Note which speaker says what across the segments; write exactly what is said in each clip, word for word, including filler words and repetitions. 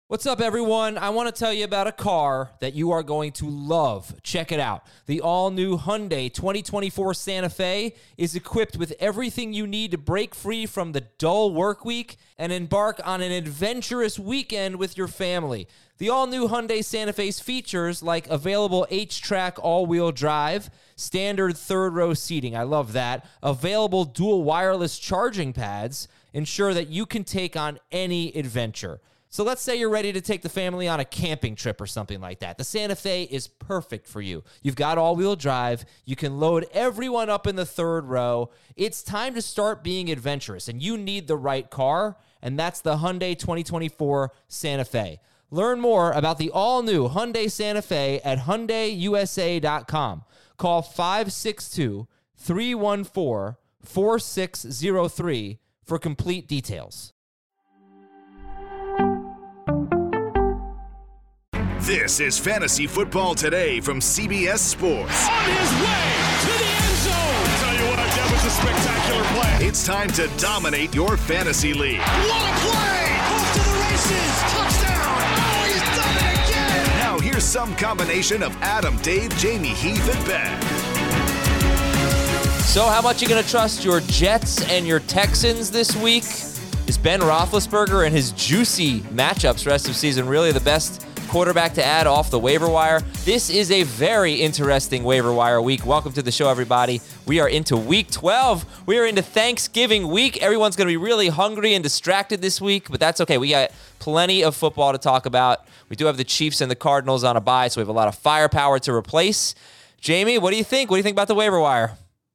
Speaker 1: What's up, everyone? I want to tell you about a car that you are going to love. Check it out. The all-new Hyundai twenty twenty-four Santa Fe is equipped with everything you need to break free from the dull work week and embark on an adventurous weekend with your family. The all-new Hyundai Santa Fe's features like available H-Track all-wheel drive, standard third-row seating, I love that, available dual wireless charging pads, ensure that you can take on any adventure. So let's say you're ready to take the family on a camping trip or something like that. The Santa Fe is perfect for you. You've got all-wheel drive. You can load everyone up in the third row. It's time to start being adventurous, and you need the right car, and that's the Hyundai twenty twenty-four Santa Fe. Learn more about the all-new Hyundai Santa Fe at Hyundai U S A dot com. Call five six two, three one four, four six zero three for complete details.
Speaker 2: This is Fantasy Football Today from C B S Sports.
Speaker 3: On his way to the end zone. I'll tell you what, that was a spectacular play.
Speaker 2: It's time to dominate your fantasy league.
Speaker 3: What a play! Off to the races. Touchdown. Oh, he's done it again.
Speaker 2: Now here's some combination of Adam, Dave, Jamie, Heath, and Ben.
Speaker 1: So how much are you going to trust your Jets and your Texans this week? Is Ben Roethlisberger and his juicy matchups rest of season really the best quarterback to add off the waiver wire? This is a very interesting waiver wire week. Welcome to the show, everybody. We are into week twelve. We are into Thanksgiving week. Everyone's going to be really hungry and distracted this week, but that's okay. We got plenty of football to talk about. We do have the Chiefs and the Cardinals on a bye, so we have a lot of firepower to replace. Jamie, what do you think? What do you think about the waiver wire?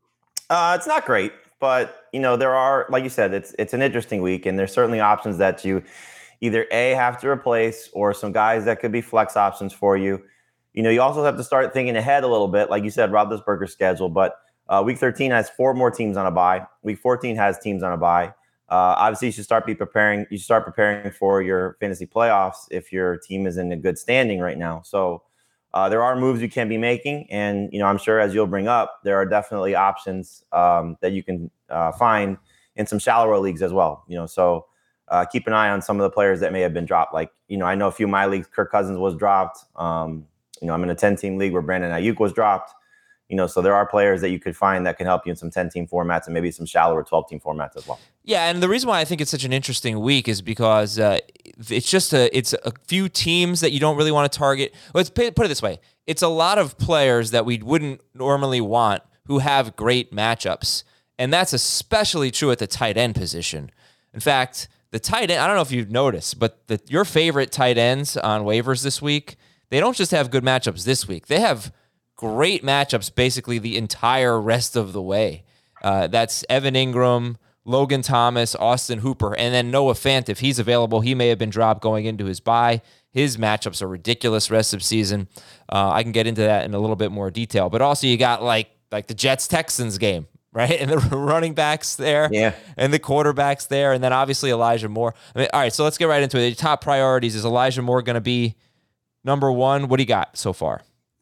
Speaker 4: Uh, it's not great, but you know, there are, like you said, it's it's an interesting week, and there's certainly options that you either A, have to replace, or some guys that could be flex options for you. You know, you also have to start thinking ahead a little bit. Like you said, Roethlisberger's schedule, but uh, week thirteen has four more teams on a bye. Week fourteen has teams on a bye. Uh, obviously, you should start be preparing. You should start preparing for your fantasy playoffs if your team is in a good standing right now. So uh, there are moves you can be making, and you know, I'm sure as you'll bring up, there are definitely options um, that you can uh, find in some shallower leagues as well. You know, so. Uh, keep an eye on some of the players that may have been dropped. Like, you know, I know a few of my leagues, Kirk Cousins was dropped. Um, you know, I'm in a ten-team league where Brandon Ayuk was dropped. You know, so there are players that you could find that can help you in some ten-team formats and maybe some shallower twelve-team formats as well.
Speaker 1: Yeah, and the reason why I think it's such an interesting week is because uh, it's just a it's a few teams that you don't really want to target. Let's put it this way. It's a lot of players that we wouldn't normally want who have great matchups, and that's especially true at the tight end position. In fact, the tight end, I don't know if you've noticed, but the, your favorite tight ends on waivers this week, they don't just have good matchups this week. They have great matchups basically the entire rest of the way. Uh, that's Evan Ingram, Logan Thomas, Austin Hooper, and then Noah Fant. If he's available, he may have been dropped going into his bye. His matchups are ridiculous rest of season. Uh, I can get into that in a little bit more detail. But also you got like like the Jets-Texans game, right? And the running backs there,
Speaker 4: yeah,
Speaker 1: and the quarterbacks there, and then obviously Elijah Moore. I mean, all right, so let's get right into it. The top priorities, is Elijah Moore going to be number one? What do you got so far?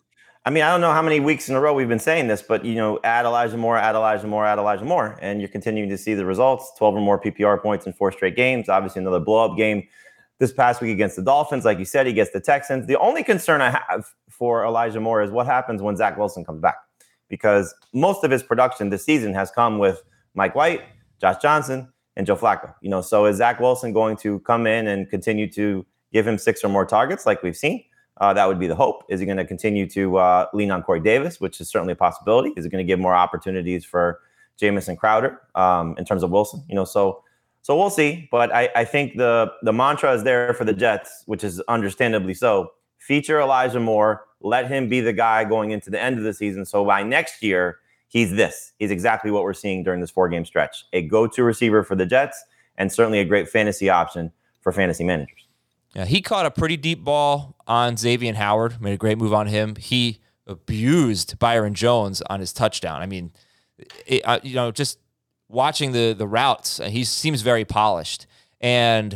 Speaker 4: I mean, I don't know how many weeks in a row we've been saying this, but, you know, add Elijah Moore, add Elijah Moore, add Elijah Moore, and you're continuing to see the results, twelve or more P P R points in four straight games. Obviously, another blow-up game this past week against the Dolphins. Like you said, he gets the Texans. The only concern I have for Elijah Moore is what happens when Zach Wilson comes back, because most of his production this season has come with Mike White, Josh Johnson, and Joe Flacco. You know, so is Zach Wilson going to come in and continue to give him six or more targets like we've seen? Uh, that would be the hope. Is he going to continue to uh, lean on Corey Davis, which is certainly a possibility? Is it going to give more opportunities for Jamison Crowder um, in terms of Wilson? You know, so so we'll see. But I, I think the the mantra is there for the Jets, which is understandably so. Feature Elijah Moore. Let him be the guy going into the end of the season. So by next year, he's this. He's exactly what we're seeing during this four-game stretch. A go-to receiver for the Jets, and certainly a great fantasy option for fantasy managers.
Speaker 1: Yeah, he caught a pretty deep ball on Xavier Howard, made a great move on him. He abused Byron Jones on his touchdown. I mean, it, uh, you know, just watching the the routes, he seems very polished. And,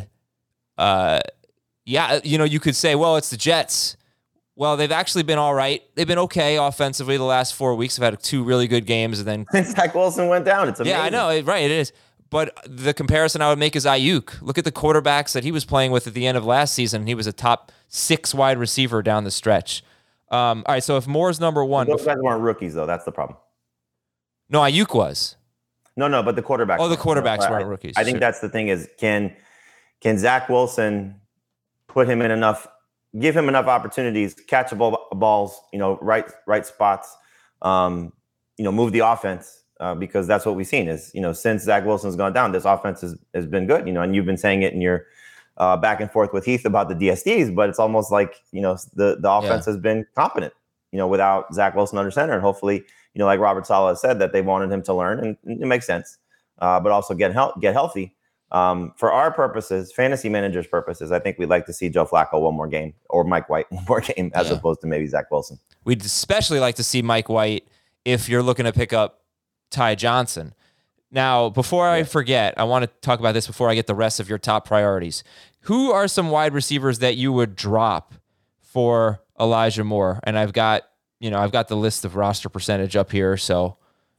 Speaker 1: uh, yeah, you know, you could say, well, it's the Jets. Well, they've actually been all right. They've been okay offensively the last four weeks. They've had two really good games. And then
Speaker 4: Zach Wilson went down. It's amazing.
Speaker 1: Yeah, I know. Right, it is. But the comparison I would make is Ayuk. Look at the quarterbacks that he was playing with at the end of last season. He was a top six wide receiver down the stretch. Um, all right, so if Moore's number one...
Speaker 4: Those guys weren't rookies, though. That's the problem.
Speaker 1: No, Ayuk was.
Speaker 4: No, no, but the quarterbacks...
Speaker 1: Oh, the quarterbacks
Speaker 4: no,
Speaker 1: weren't
Speaker 4: I,
Speaker 1: rookies.
Speaker 4: I think
Speaker 1: sure.
Speaker 4: that's the thing is, can can Zach Wilson put him in enough... give him enough opportunities, catchable balls, you know, right right spots, um, you know, move the offense, uh, because that's what we've seen is, you know, since Zach Wilson's gone down, this offense has, has been good, you know, and you've been saying it in your uh, back and forth with Heath about the D S Ds, but it's almost like, you know, the, the offense yeah. has been competent, you know, without Zach Wilson under center. And hopefully, you know, like Robert Saleh has said, that they wanted him to learn, and, and it makes sense, uh, but also get, hel- get healthy. Um, for our purposes, fantasy managers' purposes, I think we'd like to see Joe Flacco one more game, or Mike White one more game, as yeah. opposed to maybe Zach Wilson.
Speaker 1: We'd especially like to see Mike White if you're looking to pick up Ty Johnson. Now, before I forget, I want to talk about this before I get the rest of your top priorities. Who are some wide receivers that you would drop for Elijah Moore? And I've got, you know, I've got the list of roster percentage up here. So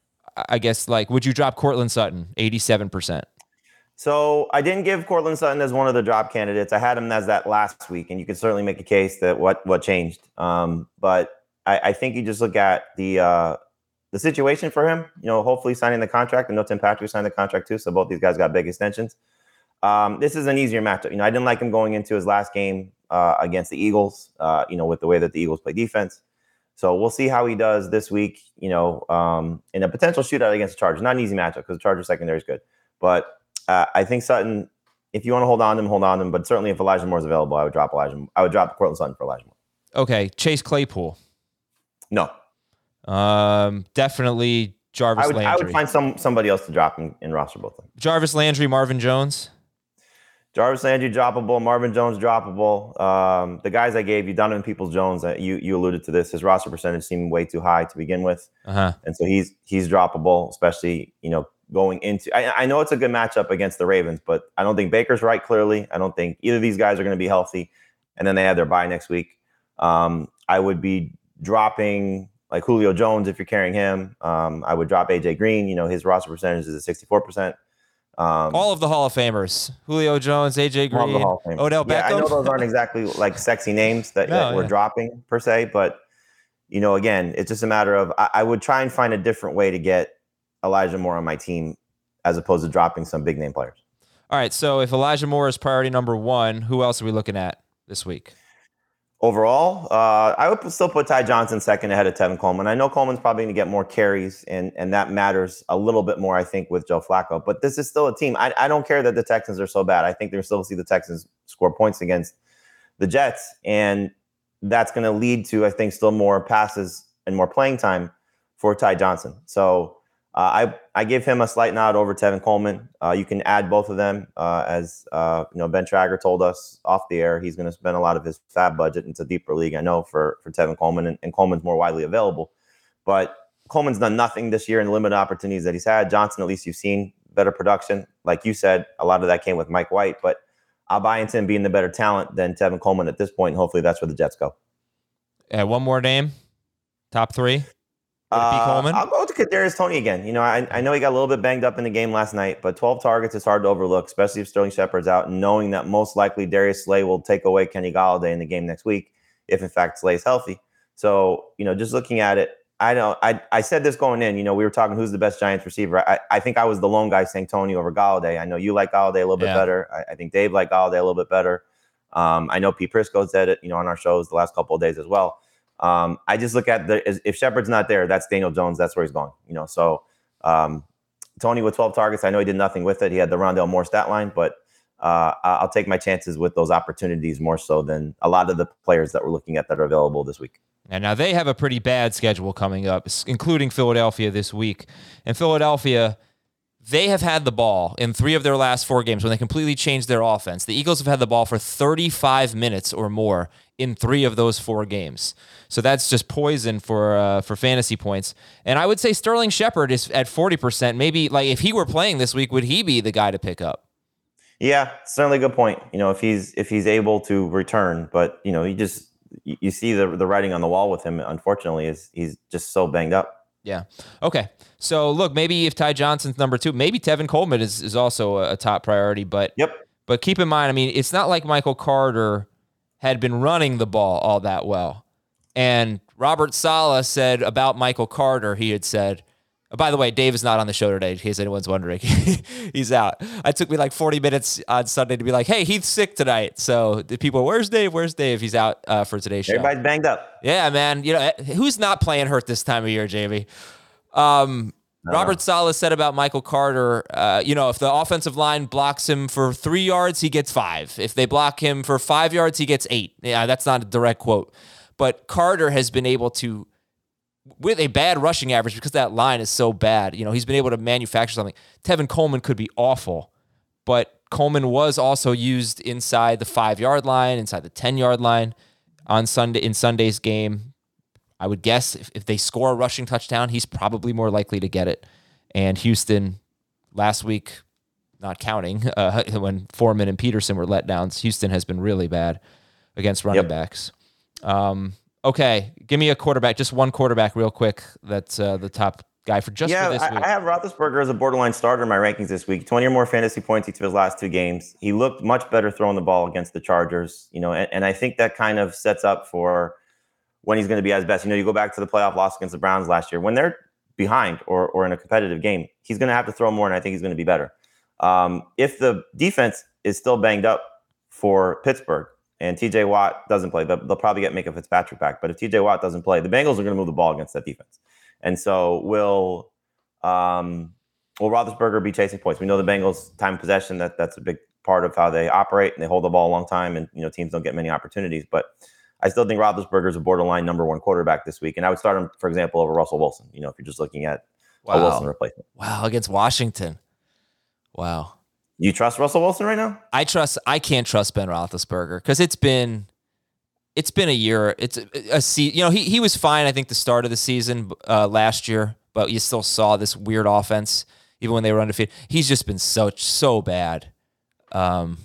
Speaker 1: I guess, like, would you drop Courtland Sutton, eighty-seven percent?
Speaker 4: So I didn't give Courtland Sutton as one of the drop candidates. I had him as that last week, and you could certainly make a case that what what changed. Um, but I, I think you just look at the uh, the situation for him. You know, hopefully signing the contract. I know Tim Patrick signed the contract too, so both these guys got big extensions. Um, this is an easier matchup. You know, I didn't like him going into his last game uh, against the Eagles. Uh, you know, with the way that the Eagles play defense. So we'll see how he does this week. You know, um, in a potential shootout against the Chargers. Not an easy matchup because the Chargers secondary is good, but. Uh, I think Sutton, if you want to hold on to him, hold on to him. But certainly if Elijah Moore is available, I would drop Elijah. I would drop Courtland Sutton for Elijah Moore.
Speaker 1: Okay. Chase Claypool.
Speaker 4: No.
Speaker 1: Um, definitely Jarvis
Speaker 4: I would,
Speaker 1: Landry.
Speaker 4: I would find some somebody else to drop in, in roster both of them.
Speaker 1: Jarvis Landry, Marvin Jones.
Speaker 4: Jarvis Landry, droppable. Marvin Jones, droppable. Um, the guys I gave you, Donovan Peoples-Jones, uh, you you alluded to this. His roster percentage seemed way too high to begin with.
Speaker 1: Uh-huh.
Speaker 4: And so he's he's droppable, especially, you know, going into, I, I know it's a good matchup against the Ravens, but I don't think Baker's right, clearly. I don't think either of these guys are going to be healthy. And then they have their bye next week. Um, I would be dropping like Julio Jones if you're carrying him. Um, I would drop A J Green. You know, his roster percentage is at sixty-four percent. Um,
Speaker 1: all of the Hall of Famers, Julio Jones, A J Green, Odell Beckham.
Speaker 4: Yeah, I know those aren't exactly like sexy names that, no, that we're yeah. dropping per se, but you know, again, it's just a matter of, I, I would try and find a different way to get Elijah Moore on my team as opposed to dropping some big name players.
Speaker 1: All right. So if Elijah Moore is priority number one, who else are we looking at this week?
Speaker 4: Overall, uh, I would still put Ty Johnson second ahead of Tevin Coleman. I know Coleman's probably going to get more carries, and, and that matters a little bit more, I think, with Joe Flacco. But this is still a team. I, I don't care that the Texans are so bad. I think they'll still see the Texans score points against the Jets, and that's going to lead to, I think, still more passes and more playing time for Ty Johnson. So uh, I I give him a slight nod over Tevin Coleman. Uh, you can add both of them, uh, as uh, you know. Ben Trager told us off the air he's going to spend a lot of his fab budget into deeper league. I know for for Tevin Coleman, and, and Coleman's more widely available, but Coleman's done nothing this year in the limited opportunities that he's had. Johnson, at least you've seen better production. Like you said, a lot of that came with Mike White, but I'll buy into him being the better talent than Tevin Coleman at this point. And hopefully that's where the Jets go.
Speaker 1: Uh, one more name, top three. Would it be Coleman?
Speaker 4: Uh, I'll go to Kadarius Toney again. You know, I, I know he got a little bit banged up in the game last night, but twelve targets is hard to overlook, especially if Sterling Shepard's out, and knowing that most likely Darius Slay will take away Kenny Golladay in the game next week, if in fact Slay's healthy. So, you know, just looking at it, I don't. I I said this going in. You know, we were talking who's the best Giants receiver. I, I think I was the lone guy saying Toney over Golladay. I know you like Golladay a little bit
Speaker 1: yeah.
Speaker 4: better. I, I think Dave liked Golladay a little bit better. Um, I know Pete Prisco said it, you know, on our shows the last couple of days as well. Um, I just look at the if Shepard's not there, that's Daniel Jones. That's where he's going. You know, so um, Toney with twelve targets. I know he did nothing with it. He had the Rondale Moore stat line, but uh, I'll take my chances with those opportunities more so than a lot of the players that we're looking at that are available this week.
Speaker 1: And now they have a pretty bad schedule coming up, including Philadelphia this week. And Philadelphia, they have had the ball in three of their last four games when they completely changed their offense. The Eagles have had the ball for thirty-five minutes or more in three of those four games. So that's just poison for uh, for fantasy points. And I would say Sterling Shepard is at forty percent. Maybe, like, if he were playing this week, would he be the guy to pick up?
Speaker 4: Yeah, certainly a good point. You know, if he's if he's able to return, but you know, he just you see the the writing on the wall with him. Unfortunately, is he's just so banged up.
Speaker 1: Yeah. Okay. So look, maybe if Ty Johnson's number two, maybe Tevin Coleman is, is also a, a top priority. But
Speaker 4: yep.
Speaker 1: But keep in mind, I mean, it's not like Michael Carter had been running the ball all that well. And Robert Saleh said about Michael Carter, he had said, oh, by the way, Dave is not on the show today, in case anyone's wondering. He's out. It took me like forty minutes on Sunday to be like, hey, Heath's sick tonight. So the people, where's Dave? Where's Dave? He's out uh, for today's show.
Speaker 4: Everybody's banged up.
Speaker 1: Yeah, man. You know, who's not playing hurt this time of year, Jamie? Um, Robert Saleh said about Michael Carter, uh, you know, if the offensive line blocks him for three yards, he gets five. If they block him for five yards, he gets eight. Yeah, that's not a direct quote. But Carter has been able to, with a bad rushing average, because that line is so bad, you know, he's been able to manufacture something. Tevin Coleman could be awful, but Coleman was also used inside the five-yard line, inside the ten-yard line on Sunday in Sunday's game. I would guess if, if they score a rushing touchdown, he's probably more likely to get it. And Houston, last week, not counting, uh, when Foreman and Peterson were letdowns, Houston has been really bad against running
Speaker 4: yep.
Speaker 1: backs. Um, okay, give me a quarterback, just one quarterback real quick. That's uh, the top guy for just
Speaker 4: yeah,
Speaker 1: for this
Speaker 4: I,
Speaker 1: week.
Speaker 4: I have Roethlisberger as a borderline starter in my rankings this week. twenty or more fantasy points each of his last two games. He looked much better throwing the ball against the Chargers, you know, and, and I think that kind of sets up for when he's going to be at his best. You know, you go back to the playoff loss against the Browns last year. When they're behind or or in a competitive game, he's going to have to throw more, and I think he's going to be better. Um, if the defense is still banged up for Pittsburgh and T J Watt doesn't play, they'll, they'll probably get Minka Fitzpatrick back. But if T J Watt doesn't play, the Bengals are going to move the ball against that defense. And so will um, will Roethlisberger be chasing points? We know the Bengals time of possession, that that's a big part of how they operate, and they hold the ball a long time, and you know teams don't get many opportunities. But I still think Roethlisberger is a borderline number one quarterback this week, and I would start him, for example, over Russell Wilson. You know, if you're just looking at
Speaker 1: wow.
Speaker 4: a Wilson replacement.
Speaker 1: Wow, against Washington. Wow.
Speaker 4: You trust Russell Wilson right now?
Speaker 1: I trust. I can't trust Ben Roethlisberger because it's been, it's been a year. It's a, a se- You know, he he was fine. I think the start of the season uh, last year, but you still saw this weird offense even when they were undefeated. He's just been so so bad. Um.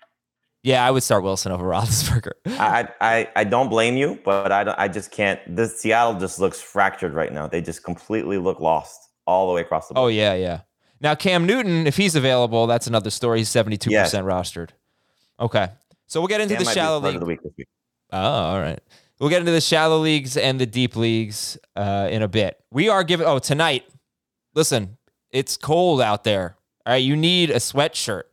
Speaker 1: Yeah, I would start Wilson over Roethlisberger.
Speaker 4: I, I I don't blame you, but I don't, I just can't. This Seattle just looks fractured right now. They just completely look lost all the way across the board.
Speaker 1: Oh yeah, yeah. Now Cam Newton, if he's available, that's another story. He's seventy-two percent yes. rostered. Okay, so we'll get into
Speaker 4: Cam
Speaker 1: the shallow league.
Speaker 4: Of the week this week.
Speaker 1: Oh, all right. We'll get into the shallow leagues and the deep leagues uh, in a bit. We are giving. Oh, tonight. Listen, it's cold out there. All right, you need a sweatshirt.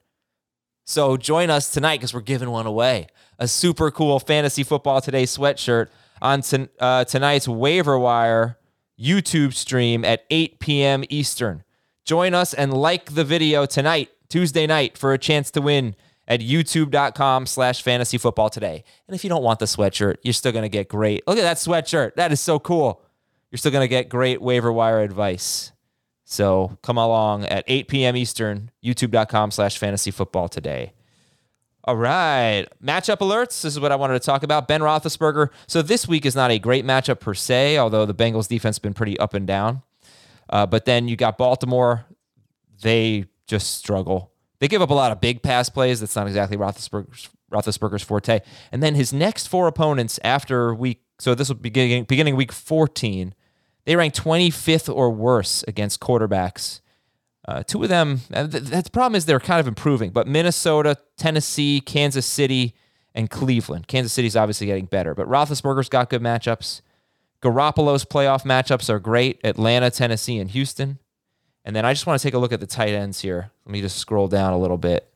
Speaker 1: So join us tonight because we're giving one away. A super cool Fantasy Football Today sweatshirt on t- uh, tonight's Waiver Wire YouTube stream at eight p.m. Eastern. Join us and like the video tonight, Tuesday night, for a chance to win at youtube.com slash fantasy football today. And if you don't want the sweatshirt, you're still going to get great. Look at that sweatshirt. That is so cool. You're still going to get great Waiver Wire advice. So come along at eight p.m. Eastern, youtube.com slash fantasy football today. All right. Matchup alerts. This is what I wanted to talk about. Ben Roethlisberger. So this week is not a great matchup per se, although the Bengals defense has been pretty up and down. Uh, but then you got Baltimore. They just struggle. They give up a lot of big pass plays. That's not exactly Roethlisberger's, Roethlisberger's forte. And then his next four opponents after week, so this will be beginning, beginning week fourteen, they rank twenty-fifth or worse against quarterbacks. Uh, two of them, th- th- the problem is they're kind of improving, but Minnesota, Tennessee, Kansas City, and Cleveland. Kansas City's obviously getting better, but Roethlisberger's got good matchups. Garoppolo's playoff matchups are great. Atlanta, Tennessee, and Houston. And then I just want to take a look at the tight ends here. Let me just scroll down a little bit.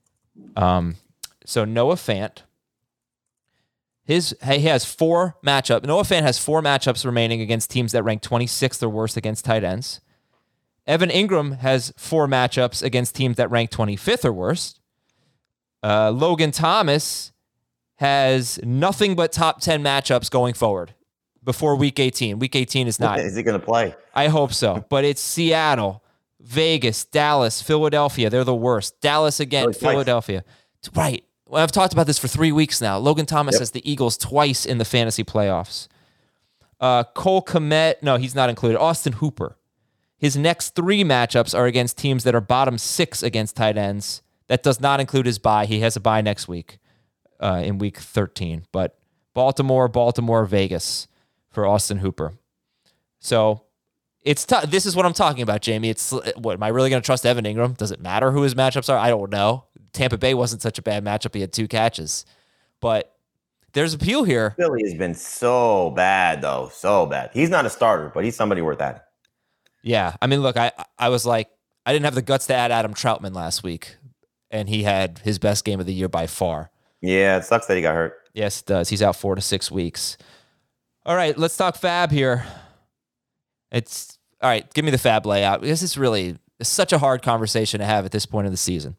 Speaker 1: Um, so Noah Fant. His he has four matchups. Noah Fant has four matchups remaining against teams that rank twenty-sixth or worse against tight ends. Evan Ingram has four matchups against teams that rank twenty-fifth or worse. Uh, Logan Thomas has nothing but top ten matchups going forward before week eighteen. Week eighteen is not.
Speaker 4: Is he going to play?
Speaker 1: I hope so. But it's Seattle, Vegas, Dallas, Philadelphia. They're the worst. Dallas again, oh, Philadelphia. Twice. Right. Well, I've talked about this for three weeks now. Logan Thomas yep. has the Eagles twice in the fantasy playoffs. Uh, Cole Kmet, no, he's not included. Austin Hooper. His next three matchups are against teams that are bottom six against tight ends. That does not include his bye. He has a bye next week uh, in week thirteen. But Baltimore, Baltimore, Vegas for Austin Hooper. So It's tough. This is what I'm talking about, Jamie. It's what am I really going to trust Evan Ingram? Does it matter who his matchups are? I don't know. Tampa Bay wasn't such a bad matchup. He had two catches, but there's appeal here.
Speaker 4: Philly has been so bad, though, so bad. He's not a starter, but he's somebody worth adding.
Speaker 1: Yeah, I mean, look, I I was like, I didn't have the guts to add Adam Troutman last week, and he had his best game of the year by far.
Speaker 4: Yeah, it sucks that he got hurt.
Speaker 1: Yes, it does. He's out four to six weeks. All right, let's talk Fab here. It's all right. Give me the Fab layout because it's really it's such a hard conversation to have at this point of the season.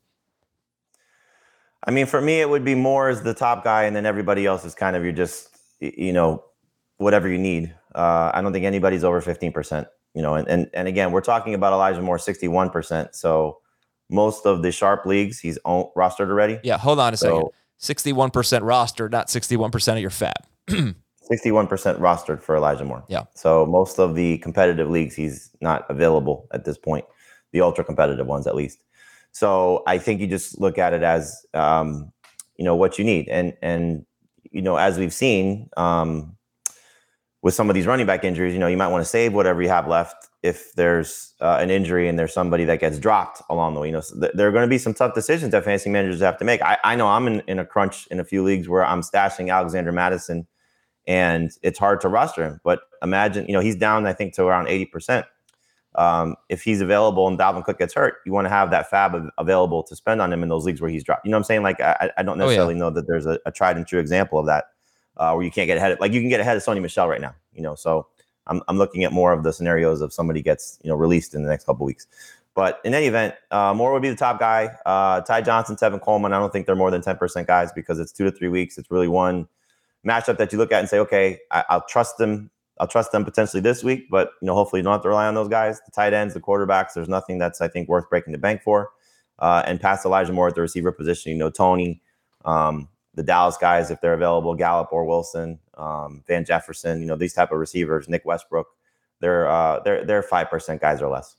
Speaker 4: I mean, for me, it would be more as the top guy, and then everybody else is kind of you're just you know whatever you need. Uh, I don't think anybody's over fifteen percent. You know, and and and again, we're talking about Elijah Moore, sixty-one percent. So most of the sharp leagues, he's own, rostered already.
Speaker 1: Yeah, hold on a
Speaker 4: so,
Speaker 1: second. sixty-one percent rostered, not sixty-one percent of your Fab.
Speaker 4: sixty-one percent rostered for Elijah Moore.
Speaker 1: Yeah.
Speaker 4: So most of the competitive leagues, he's not available at this point, the ultra competitive ones at least. So I think you just look at it as, um, you know, what you need. And, and you know, as we've seen um, with some of these running back injuries, you know, you might want to save whatever you have left if there's uh, an injury and there's somebody that gets dropped along the way. You know, so th- there are going to be some tough decisions that fantasy managers have to make. I, I know I'm in, in a crunch in a few leagues where I'm stashing Alexander Madison, and it's hard to roster him. But imagine, you know, he's down, I think, to around eighty percent. Um, if he's available and Dalvin Cook gets hurt, you want to have that fab av- available to spend on him in those leagues where he's dropped. You know what I'm saying? Like, I, I don't necessarily oh, yeah. know that there's a, a tried and true example of that uh, where you can't get ahead of, like you can get ahead of Sony Michel right now, you know? So I'm, I'm looking at more of the scenarios of somebody gets, you know, released in the next couple of weeks. But in any event, uh, Moore would be the top guy. Uh, Ty Johnson, Tevin Coleman, I don't think they're more than ten percent guys because it's two to three weeks. It's really one matchup that you look at and say, okay, I, I'll trust them. I'll trust them potentially this week, but you know, hopefully you don't have to rely on those guys. The tight ends, the quarterbacks, there's nothing that's I think worth breaking the bank for. Uh, and past Elijah Moore at the receiver position, you know, Tony, um, the Dallas guys if they're available, Gallup or Wilson, um, Van Jefferson, you know, these type of receivers, Nick Westbrook, they're uh, they're they're five percent guys or less.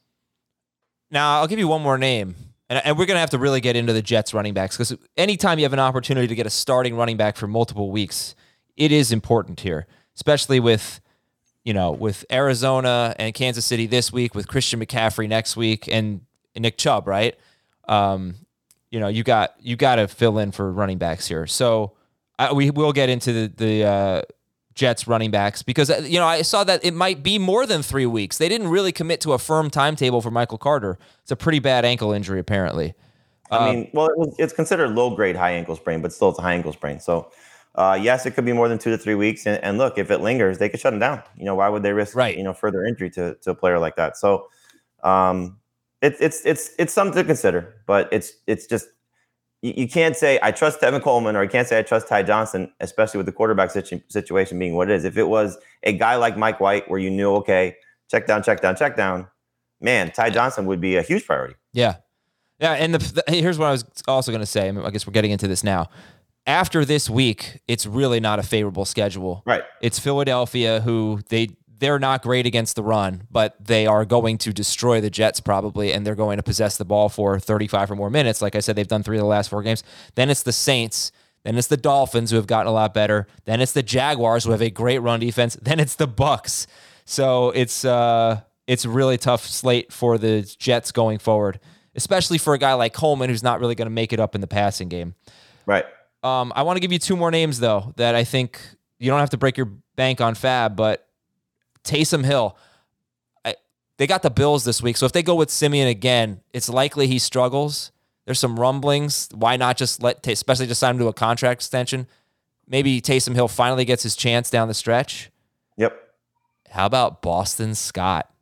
Speaker 1: Now I'll give you one more name. And, and we're going to have to really get into the Jets running backs because anytime you have an opportunity to get a starting running back for multiple weeks, it is important here, especially with, you know, with Arizona and Kansas City this week, with Christian McCaffrey next week, and, and Nick Chubb, right? Um, you know, you got you got to fill in for running backs here. So I, we will get into the, the uh, Jets running backs because, you know, I saw that it might be more than three weeks. They didn't really commit to a firm timetable for Michael Carter. It's a pretty bad ankle injury, apparently.
Speaker 4: I mean, well, it was, it's considered low-grade high ankle sprain, but still it's a high ankle sprain. So, uh, yes, it could be more than two to three weeks. And, and look, if it lingers, they could shut him down. You know, why would they risk,
Speaker 1: right.
Speaker 4: you know, further injury to, to a player like that? So, um, it's it's it's it's something to consider, but it's it's just you, you can't say I trust Tevin Coleman or I can't say I trust Ty Johnson, especially with the quarterback situ- situation being what it is. If it was a guy like Mike White, where you knew, okay, check down, check down, check down, man, Ty Johnson would be a huge priority.
Speaker 1: Yeah. Yeah, and the, the, here's what I was also going to say. I, mean, I guess we're getting into this now. After this week, it's really not a favorable schedule.
Speaker 4: Right.
Speaker 1: It's Philadelphia, who they they're not great against the run, but they are going to destroy the Jets probably, and they're going to possess the ball for thirty-five or more minutes. Like I said, they've done three of the last four games. Then it's the Saints. Then it's the Dolphins, who have gotten a lot better. Then it's the Jaguars, who have a great run defense. Then it's the Bucks. So it's uh it's a really tough slate for the Jets going forward, especially for a guy like Coleman, who's not really going to make it up in the passing game.
Speaker 4: Right.
Speaker 1: Um, I want to give you two more names, though, that I think you don't have to break your bank on Fab, but Taysom Hill. I, they got the Bills this week, so if they go with Simeon again, it's likely he struggles. There's some rumblings. Why not just let, especially just sign him to a contract extension? Maybe Taysom Hill finally gets his chance down the stretch.
Speaker 4: Yep.
Speaker 1: How about Boston Scott?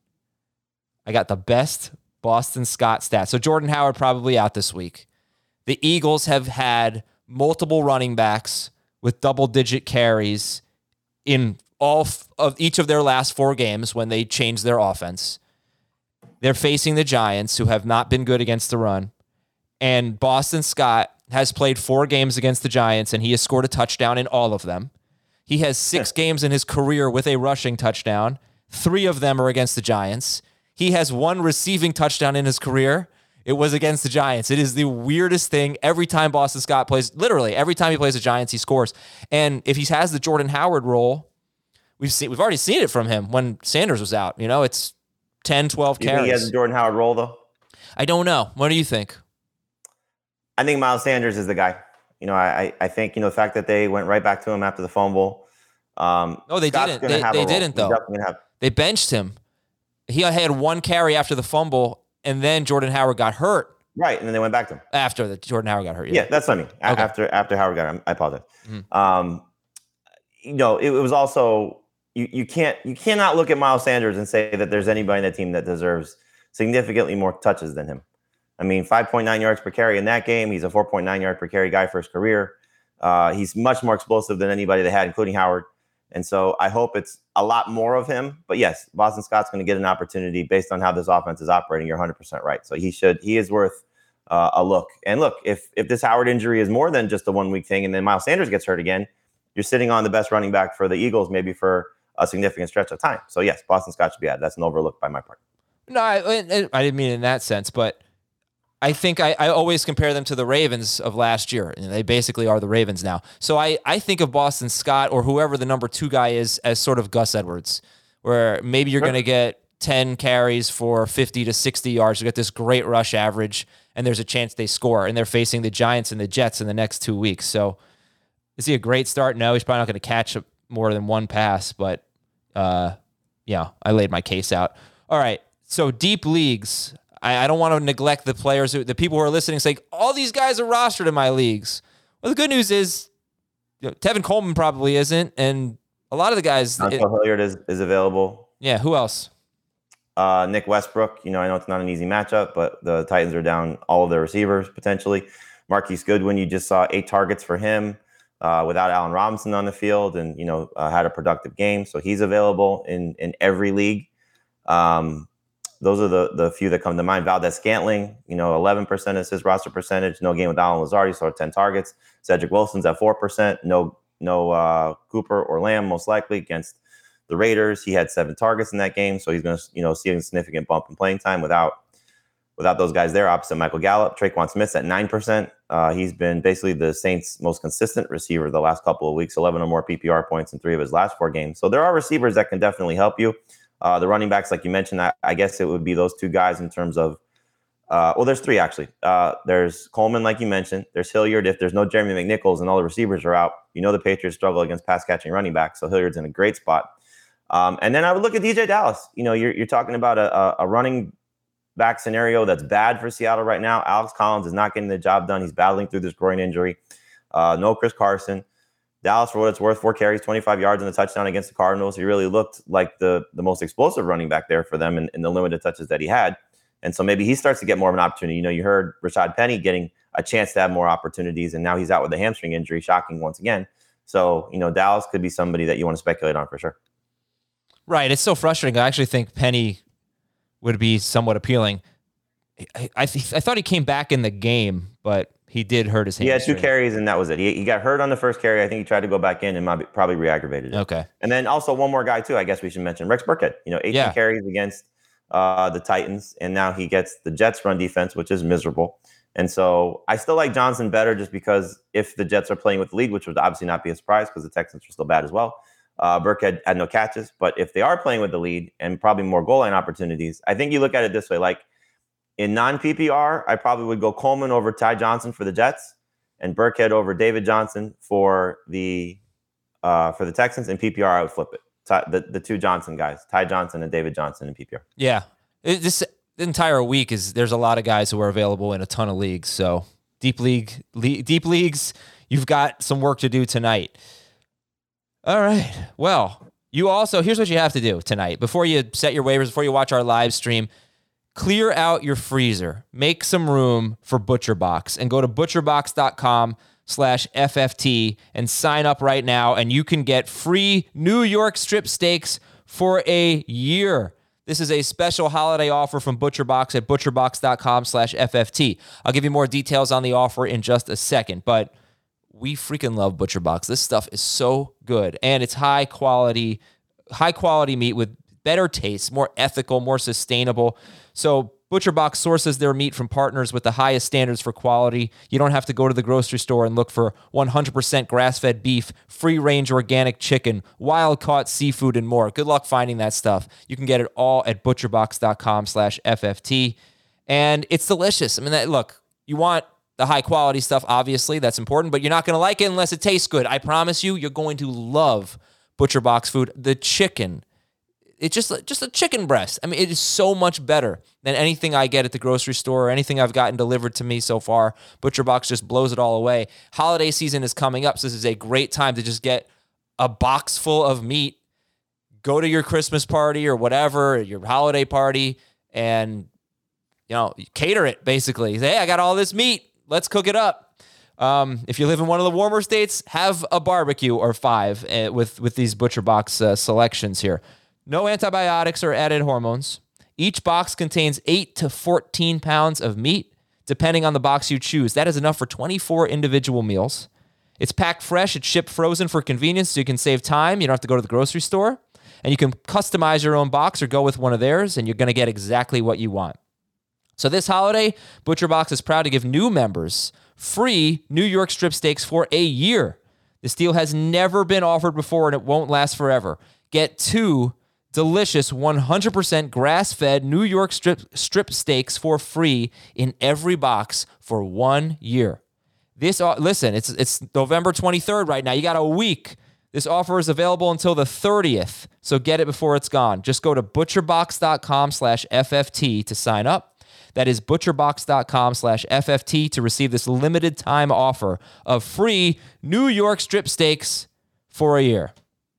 Speaker 1: I got the best Boston Scott stats. So Jordan Howard probably out this week. The Eagles have had multiple running backs with double-digit carries in all f- of each of their last four games when they changed their offense. They're facing the Giants, who have not been good against the run. And Boston Scott has played four games against the Giants, and he has scored a touchdown in all of them. He has six games in his career with a rushing touchdown. Three of them are against the Giants. He has one receiving touchdown in his career. It was against the Giants. It is the weirdest thing. Every time Boston Scott plays, literally every time he plays the Giants, he scores. And if he has the Jordan Howard role, we've seen we've already seen it from him when Sanders was out. You know, it's ten, twelve
Speaker 4: You
Speaker 1: carries.
Speaker 4: think he has a Jordan Howard role, though?
Speaker 1: I don't know. What do you think?
Speaker 4: I think Miles Sanders is the guy. You know, I I think, you know, the fact that they went right back to him after the fumble. Um,
Speaker 1: No, they
Speaker 4: Scott's
Speaker 1: didn't.
Speaker 4: gonna
Speaker 1: They,
Speaker 4: have a
Speaker 1: they
Speaker 4: role.
Speaker 1: didn't,
Speaker 4: He's
Speaker 1: though.
Speaker 4: definitely gonna have-
Speaker 1: They benched him. He had one carry after the fumble, and then Jordan Howard got hurt
Speaker 4: Right, and then they went back to him.
Speaker 1: after the Jordan Howard got hurt.
Speaker 4: Yeah, that's what I mean. A-
Speaker 1: Okay.
Speaker 4: After after Howard got him, I apologize.
Speaker 1: Mhm.
Speaker 4: Um, you know, it, it was also you you can't you cannot look at Miles Sanders and say that there's anybody in the team that deserves significantly more touches than him. I mean, five point nine yards per carry in that game. He's a four point nine yard per carry guy for his career. Uh, he's much more explosive than anybody they had, including Howard. And so I hope it's a lot more of him. But yes, Boston Scott's going to get an opportunity based on how this offense is operating. You're one hundred percent right. So he should, he is worth uh, a look. And look, if if this Howard injury is more than just a one week thing, and then Miles Sanders gets hurt again, you're sitting on the best running back for the Eagles, maybe for a significant stretch of time. So yes, Boston Scott should be added. That's an overlook by my part.
Speaker 1: No, I, I didn't mean in that sense, but I think I, I always compare them to the Ravens of last year. And they basically are the Ravens now. So I, I think of Boston Scott or whoever the number two guy is as sort of Gus Edwards, where maybe you're
Speaker 4: Sure.
Speaker 1: going to get ten carries for fifty to sixty yards. You get this great rush average, and there's a chance they score. And they're facing the Giants and the Jets in the next two weeks. So is he a great start? No, he's probably not going to catch more than one pass. But, uh, yeah, I laid my case out. All right, so deep leagues. I, I don't want to neglect the players, who, the people who are listening, saying, all these guys are rostered in my leagues. Well, the good news is you know, Tevin Coleman probably isn't, and a lot of the guys.
Speaker 4: Dontrell
Speaker 1: It,
Speaker 4: Hilliard is, is available.
Speaker 1: yeah, who else?
Speaker 4: Uh, Nick Westbrook, you know, I know it's not an easy matchup, but the Titans are down all of their receivers potentially. Marquise Goodwin, you just saw eight targets for him uh, without Allen Robinson on the field, and you know uh, had a productive game, so he's available in in every league. Um, those are the the few that come to mind. Valdez Scantling, you know, eleven percent is his roster percentage. No game with Allen Lazard, so ten targets. Cedric Wilson's at four percent. No no uh, Cooper or Lamb most likely against the Raiders. He had seven targets in that game, so he's going to, you know, see a significant bump in playing time without without those guys there. Opposite Michael Gallup, Traquan Smith's at nine percent. Uh, he's been basically the Saints' most consistent receiver the last couple of weeks, eleven or more P P R points in three of his last four games. So there are receivers that can definitely help you. Uh, the running backs, like you mentioned, I, I guess it would be those two guys in terms of, uh, well, there's three actually. Uh, there's Coleman, like you mentioned. There's Hilliard. If there's no Jeremy McNichols and all the receivers are out, you know the Patriots struggle against pass catching running backs. So Hilliard's in a great spot. Um, and then I would look at D J Dallas. You know, you're, you're talking about a, a running back scenario that's bad for Seattle right now. Alex Collins is not getting the job done. He's battling through this groin injury. Uh, no Chris Carson. Dallas, for what it's worth, four carries, twenty-five yards, and a touchdown against the Cardinals. He really looked like the, the most explosive running back there for them in, in the limited touches that he had. And so maybe he starts to get more of an opportunity. You know, you heard Rashad Penny getting a chance to have more opportunities, and now he's out with a hamstring injury, shocking once again. So, you know, Dallas could be somebody that you want to speculate on for sure.
Speaker 1: Right. It's so frustrating. I actually think Penny would be somewhat appealing. I I, th- I thought he came back in the game, but he did hurt his
Speaker 4: He had
Speaker 1: hamstring.
Speaker 4: two carries, and that was it. He, he got hurt on the first carry. I think he tried to go back in and might be, probably re-aggravated it.
Speaker 1: Okay.
Speaker 4: And then also one more guy, too, I guess we should mention. Rex Burkhead, you know, eighteen
Speaker 1: Yeah.
Speaker 4: carries against uh, the Titans, and now he gets the Jets' run defense, which is miserable. And so I still like Johnson better just because if the Jets are playing with the lead, which would obviously not be a surprise because the Texans are still bad as well, uh, Burkhead had no catches. But if they are playing with the lead and probably more goal line opportunities, I think you look at it this way. Like in non-P P R, I probably would go Coleman over Ty Johnson for the Jets and Burkhead over David Johnson for the uh, for the Texans. In P P R, I would flip it. Ty, the, the two Johnson guys, Ty Johnson and David Johnson in P P R.
Speaker 1: Yeah. It, this entire week is there's a lot of guys who are available in a ton of leagues. So deep league, le- deep leagues, you've got some work to do tonight. All right. Well, you also, here's what you have to do tonight. Before you set your waivers, before you watch our live stream, clear out your freezer. Make some room for ButcherBox and go to butcherbox.com slash FFT and sign up right now, and you can get free New York strip steaks for a year. This is a special holiday offer from ButcherBox at butcherbox.com slash FFT. I'll give you more details on the offer in just a second, but we freaking love ButcherBox. This stuff is so good, and it's high quality, high quality meat with better taste, more ethical, more sustainable. So ButcherBox sources their meat from partners with the highest standards for quality. You don't have to go to the grocery store and look for one hundred percent grass-fed beef, free-range organic chicken, wild-caught seafood, and more. Good luck finding that stuff. You can get it all at butcherbox.com slash FFT. And it's delicious. I mean, that, look, you want the high-quality stuff, obviously. That's important, but you're not going to like it unless it tastes good. I promise you, you're going to love ButcherBox food. The chicken, it's just, just a chicken breast. I mean, it is so much better than anything I get at the grocery store or anything I've gotten delivered to me so far. ButcherBox just blows it all away. Holiday season is coming up, so this is a great time to just get a box full of meat, go to your Christmas party or whatever, your holiday party, and, you know, cater it, basically. Say, hey, I got all this meat. Let's cook it up. Um, if you live in one of the warmer states, have a barbecue or five uh, with, with these ButcherBox uh, selections here. No antibiotics or added hormones. Each box contains eight to fourteen pounds of meat, depending on the box you choose. That is enough for twenty-four individual meals. It's packed fresh. It's shipped frozen for convenience, so you can save time. You don't have to go to the grocery store. And you can customize your own box or go with one of theirs, and you're going to get exactly what you want. So this holiday, ButcherBox is proud to give new members free New York strip steaks for a year. This deal has never been offered before, and it won't last forever. Get two delicious one hundred percent grass-fed New York strip strip steaks for free in every box for one year. This uh, listen, it's it's November twenty-third right now. You got a week. This offer is available until the thirtieth, so get it before it's gone. Just go to butcherbox.com slash FFT to sign up. That is butcherbox.com slash FFT to receive this limited time offer of free New York strip steaks for a year.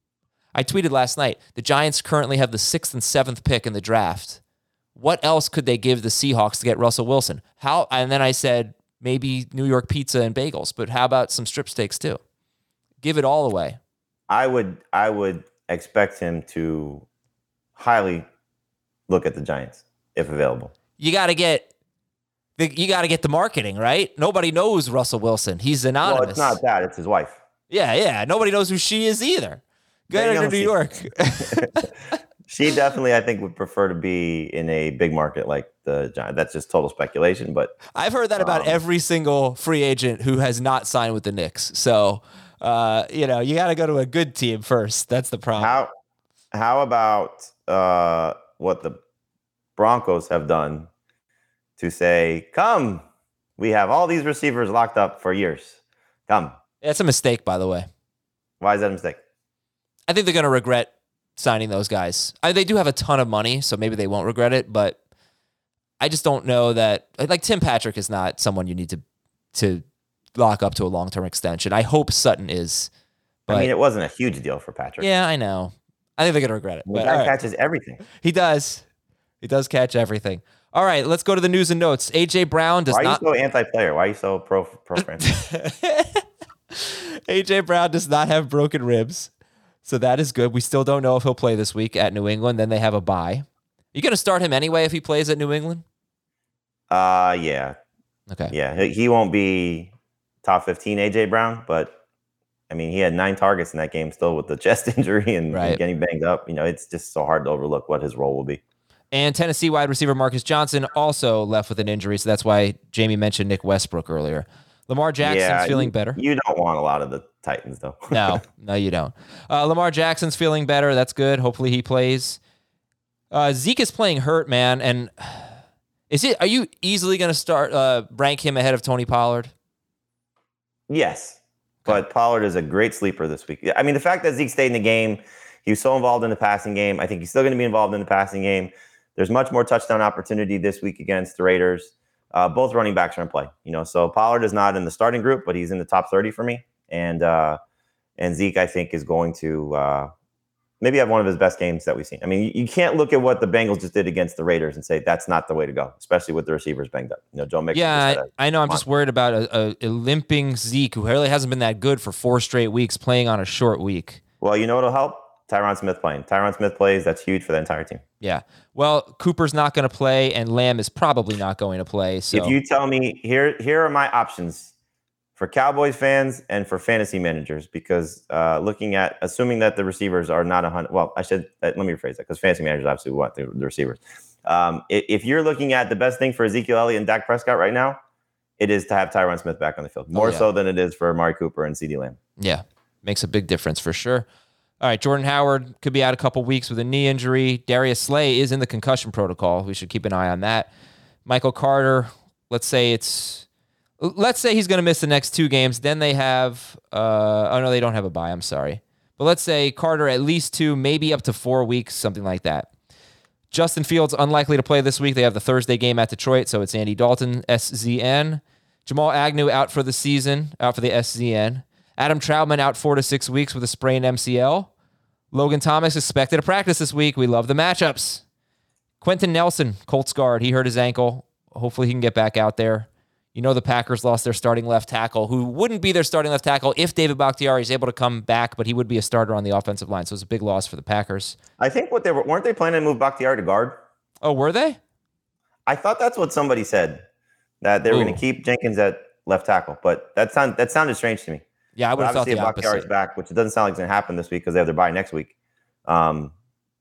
Speaker 1: I tweeted last night, the Giants currently have the sixth and seventh pick in the draft. What else could they give the Seahawks to get Russell Wilson? How? And then I said, maybe New York pizza and bagels, but how about some strip steaks too? Give it all away.
Speaker 4: I would I would expect him to highly look at the Giants if available.
Speaker 1: You got to get the, you got to get the marketing, right? Nobody knows Russell Wilson. He's anonymous.
Speaker 4: Well, it's not that. It's his wife.
Speaker 1: Yeah, yeah. Nobody knows who she is either. Get her to New she, York.
Speaker 4: She definitely, I think, would prefer to be in a big market like the Giants. That's just total speculation, but
Speaker 1: I've heard that about um, every single free agent who has not signed with the Knicks. So, uh, you know, you got to go to a good team first. That's the problem.
Speaker 4: How How about uh, what the Broncos have done to say, come, we have all these receivers locked up for years. Come.
Speaker 1: That's a mistake, by the way.
Speaker 4: Why is that a mistake?
Speaker 1: I think they're going to regret signing those guys. I, they do have a ton of money, so maybe they won't regret it, but I just don't know that, like, Tim Patrick is not someone you need to to lock up to a long-term extension. I hope Sutton is. But,
Speaker 4: I mean, it wasn't a huge deal for Patrick.
Speaker 1: Yeah, I know. I think they're going to regret it.
Speaker 4: The
Speaker 1: but,
Speaker 4: guy
Speaker 1: right.
Speaker 4: catches everything.
Speaker 1: He does. He does catch everything. All right, let's go to the news and notes. A J Brown does
Speaker 4: not. Why are
Speaker 1: not.
Speaker 4: you so anti-player? Why are you so pro pro Francis?
Speaker 1: A J Brown does not have broken ribs. So that is good. We still don't know if he'll play this week at New England. Then they have a bye. You going to start him anyway if he plays at New England?
Speaker 4: Uh, yeah.
Speaker 1: Okay.
Speaker 4: Yeah, he won't be top fifteen A J Brown, but I mean, he had nine targets in that game still with the chest injury and, right. and getting banged up. You know, it's just so hard to overlook what his role will be.
Speaker 1: And Tennessee wide receiver Marcus Johnson also left with an injury, so that's why Jamie mentioned Nick Westbrook earlier. Lamar Jackson's yeah, feeling
Speaker 4: you,
Speaker 1: better.
Speaker 4: You don't want a lot of the Titans, though.
Speaker 1: no, no, you don't. Uh, Lamar Jackson's feeling better. That's good. Hopefully he plays. Uh, Zeke is playing hurt, man. And is it? Are you easily going to start uh, rank him ahead of Tony Pollard?
Speaker 4: Yes, okay. But Pollard is a great sleeper this week. I mean, the fact that Zeke stayed in the game, he was so involved in the passing game. I think he's still going to be involved in the passing game. There's much more touchdown opportunity this week against the Raiders. Uh, both running backs are in play, you know. So Pollard is not in the starting group, but he's in the top thirty for me. And uh, and Zeke, I think, is going to uh, maybe have one of his best games that we've seen. I mean, you, you can't look at what the Bengals just did against the Raiders and say that's not the way to go, especially with the receivers banged up. You know, Joe Mixon.
Speaker 1: Yeah, I, I know. I'm just worried about a, a, a limping Zeke who really hasn't been that good for four straight weeks playing on a short week.
Speaker 4: Well, you know what'll help? Tyron Smith playing. Tyron Smith plays. That's huge for the entire team.
Speaker 1: Yeah. Well, Cooper's not going to play, and Lamb is probably not going to play. So
Speaker 4: if you tell me, here, here are my options for Cowboys fans and for fantasy managers, because uh, looking at, assuming that the receivers are not one hundred, well, I should, uh, let me rephrase that, because fantasy managers obviously want the, the receivers. Um, if, if you're looking at the best thing for Ezekiel Elliott and Dak Prescott right now, it is to have Tyron Smith back on the field, more oh, yeah. so than it is for Amari Cooper and CeeDee Lamb.
Speaker 1: Yeah, makes a big difference for sure. All right, Jordan Howard could be out a couple weeks with a knee injury. Darius Slay is in the concussion protocol. We should keep an eye on that. Michael Carter, let's say it's, let's say he's going to miss the next two games. Then they have, uh, oh no, they don't have a bye. I'm sorry. But let's say Carter at least two, maybe up to four weeks, something like that. Justin Fields unlikely to play this week. They have the Thursday game at Detroit, so it's Andy Dalton, S Z N. Jamal Agnew out for the season, out for the S Z N. Adam Troutman out four to six weeks with a sprained M C L. Logan Thomas expected to practice this week. We love the matchups. Quentin Nelson, Colts guard. He hurt his ankle. Hopefully he can get back out there. You know the Packers lost their starting left tackle, who wouldn't be their starting left tackle if David Bakhtiari is able to come back, but he would be a starter on the offensive line, so it's a big loss for the Packers.
Speaker 4: I think what they were, weren't they planning to move Bakhtiari to guard?
Speaker 1: Oh, were they?
Speaker 4: I thought that's what somebody said, that they were going to keep Jenkins at left tackle, but that, sound, that sounded strange to me.
Speaker 1: Yeah, I would have thought the opposite.
Speaker 4: Obviously, Bakhtiari's back, which it doesn't sound like it's going to happen this week because they have their bye next week. Um,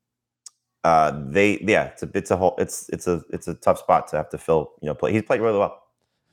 Speaker 4: uh, they, yeah, it's a, it's a whole, it's, it's a, it's a tough spot to have to fill. You know, play. He's played really well.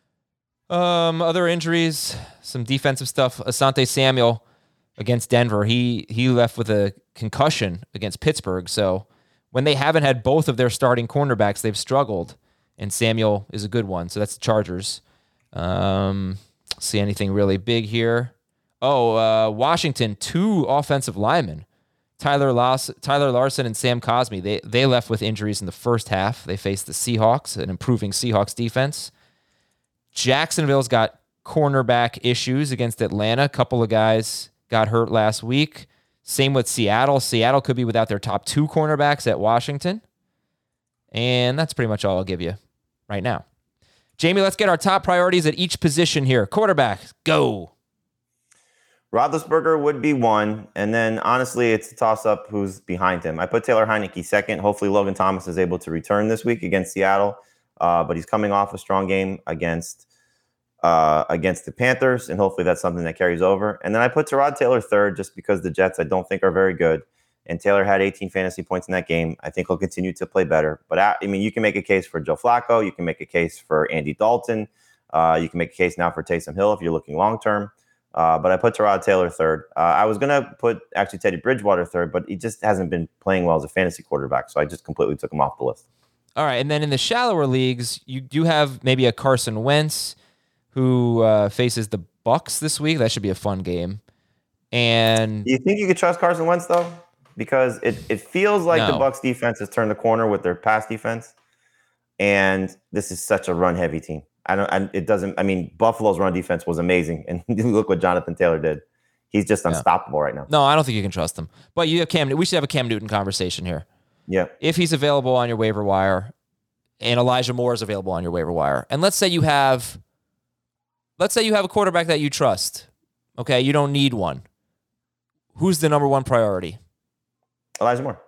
Speaker 1: Um, other injuries, some defensive stuff. Asante Samuel against Denver. He he left with a concussion against Pittsburgh. So when they haven't had both of their starting cornerbacks, they've struggled. And Samuel is a good one. So that's the Chargers. Um, see anything really big here? Oh, uh, Washington, two offensive linemen, Tyler Lass, Tyler Larson and Sam Cosmi. They they left with injuries in the first half. They faced the Seahawks, an improving Seahawks defense. Jacksonville's got cornerback issues against Atlanta. A couple of guys got hurt last week. Same with Seattle. Seattle could be without their top two cornerbacks at Washington. And that's pretty much all I'll give you right now. Jamie, let's get our top priorities at each position here. Quarterback, go.
Speaker 4: Roethlisberger would be one. And then, honestly, it's a toss-up who's behind him. I put Taylor Heineke second. Hopefully, Logan Thomas is able to return this week against Seattle. Uh, but he's coming off a strong game against uh, against the Panthers, and hopefully that's something that carries over. And then I put Tyrod Taylor third just because the Jets I don't think are very good. And Taylor had eighteen fantasy points in that game. I think he'll continue to play better. But, I, I mean, you can make a case for Joe Flacco. You can make a case for Andy Dalton. Uh, you can make a case now for Taysom Hill if you're looking long-term. Uh, but I put Tyrod Taylor third. Uh, I was going to put actually Teddy Bridgewater third, but he just hasn't been playing well as a fantasy quarterback. So I just completely took him off the list.
Speaker 1: All right, and then in the shallower leagues, you do have maybe a Carson Wentz who uh, faces the Bucs this week. That should be a fun game. And
Speaker 4: do you think you could trust Carson Wentz though? Because it, it feels like
Speaker 1: no.
Speaker 4: the Bucs defense has turned the corner with their pass defense, and this is such a run-heavy team. I don't. I, it doesn't. I mean, Buffalo's run defense was amazing, and look what Jonathan Taylor did. He's just unstoppable yeah. right now.
Speaker 1: No, I don't think you can trust him. But you have Cam. We should have a Cam Newton conversation here.
Speaker 4: Yeah.
Speaker 1: If he's available on your waiver wire and Elijah Moore is available on your waiver wire, and let's say you have, let's say you have a quarterback that you trust. Okay. You don't need one. Who's the number one priority?
Speaker 4: Elijah Moore.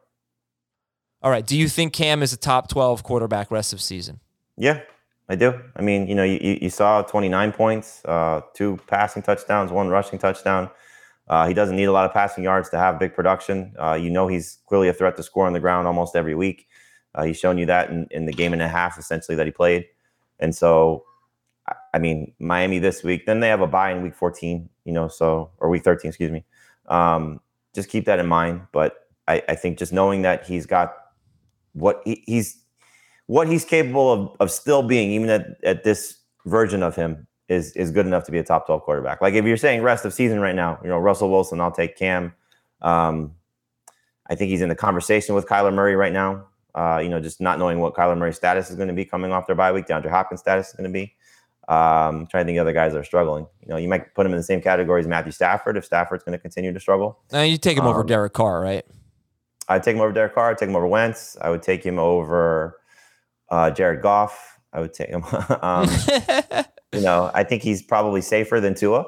Speaker 1: All right. Do you think Cam is a top twelve quarterback rest of season?
Speaker 4: Yeah, I do. I mean, you know, you, you saw twenty-nine points, uh, two passing touchdowns, one rushing touchdown. Uh, he doesn't need a lot of passing yards to have big production. Uh, you know he's clearly a threat to score on the ground almost every week. Uh, he's shown you that in, in the game and a half, essentially, that he played. And so, I mean, Miami this week, then they have a bye in week fourteen, you know, so, or week thirteen, excuse me. Um, just keep that in mind. But I, I think just knowing that he's got what he, he's what he's capable of, of still being, even at, at this version of him, is is good enough to be a top twelve quarterback. Like if you're saying rest of season right now, you know, Russell Wilson, I'll take Cam. Um, I think he's in the conversation with Kyler Murray right now. Uh, you know, just not knowing what Kyler Murray's status is going to be coming off their bye week. DeAndre Hopkins' status is going to be. Um, trying to think of other guys that are struggling. You know, you might put him in the same category as Matthew Stafford if Stafford's going to continue to struggle.
Speaker 1: Now you take him um, over Derek Carr, right?
Speaker 4: I'd take him over Derek Carr. I'd take him over Wentz. I would take him over uh, Jared Goff. I would take him. um, You know, I think he's probably safer than Tua.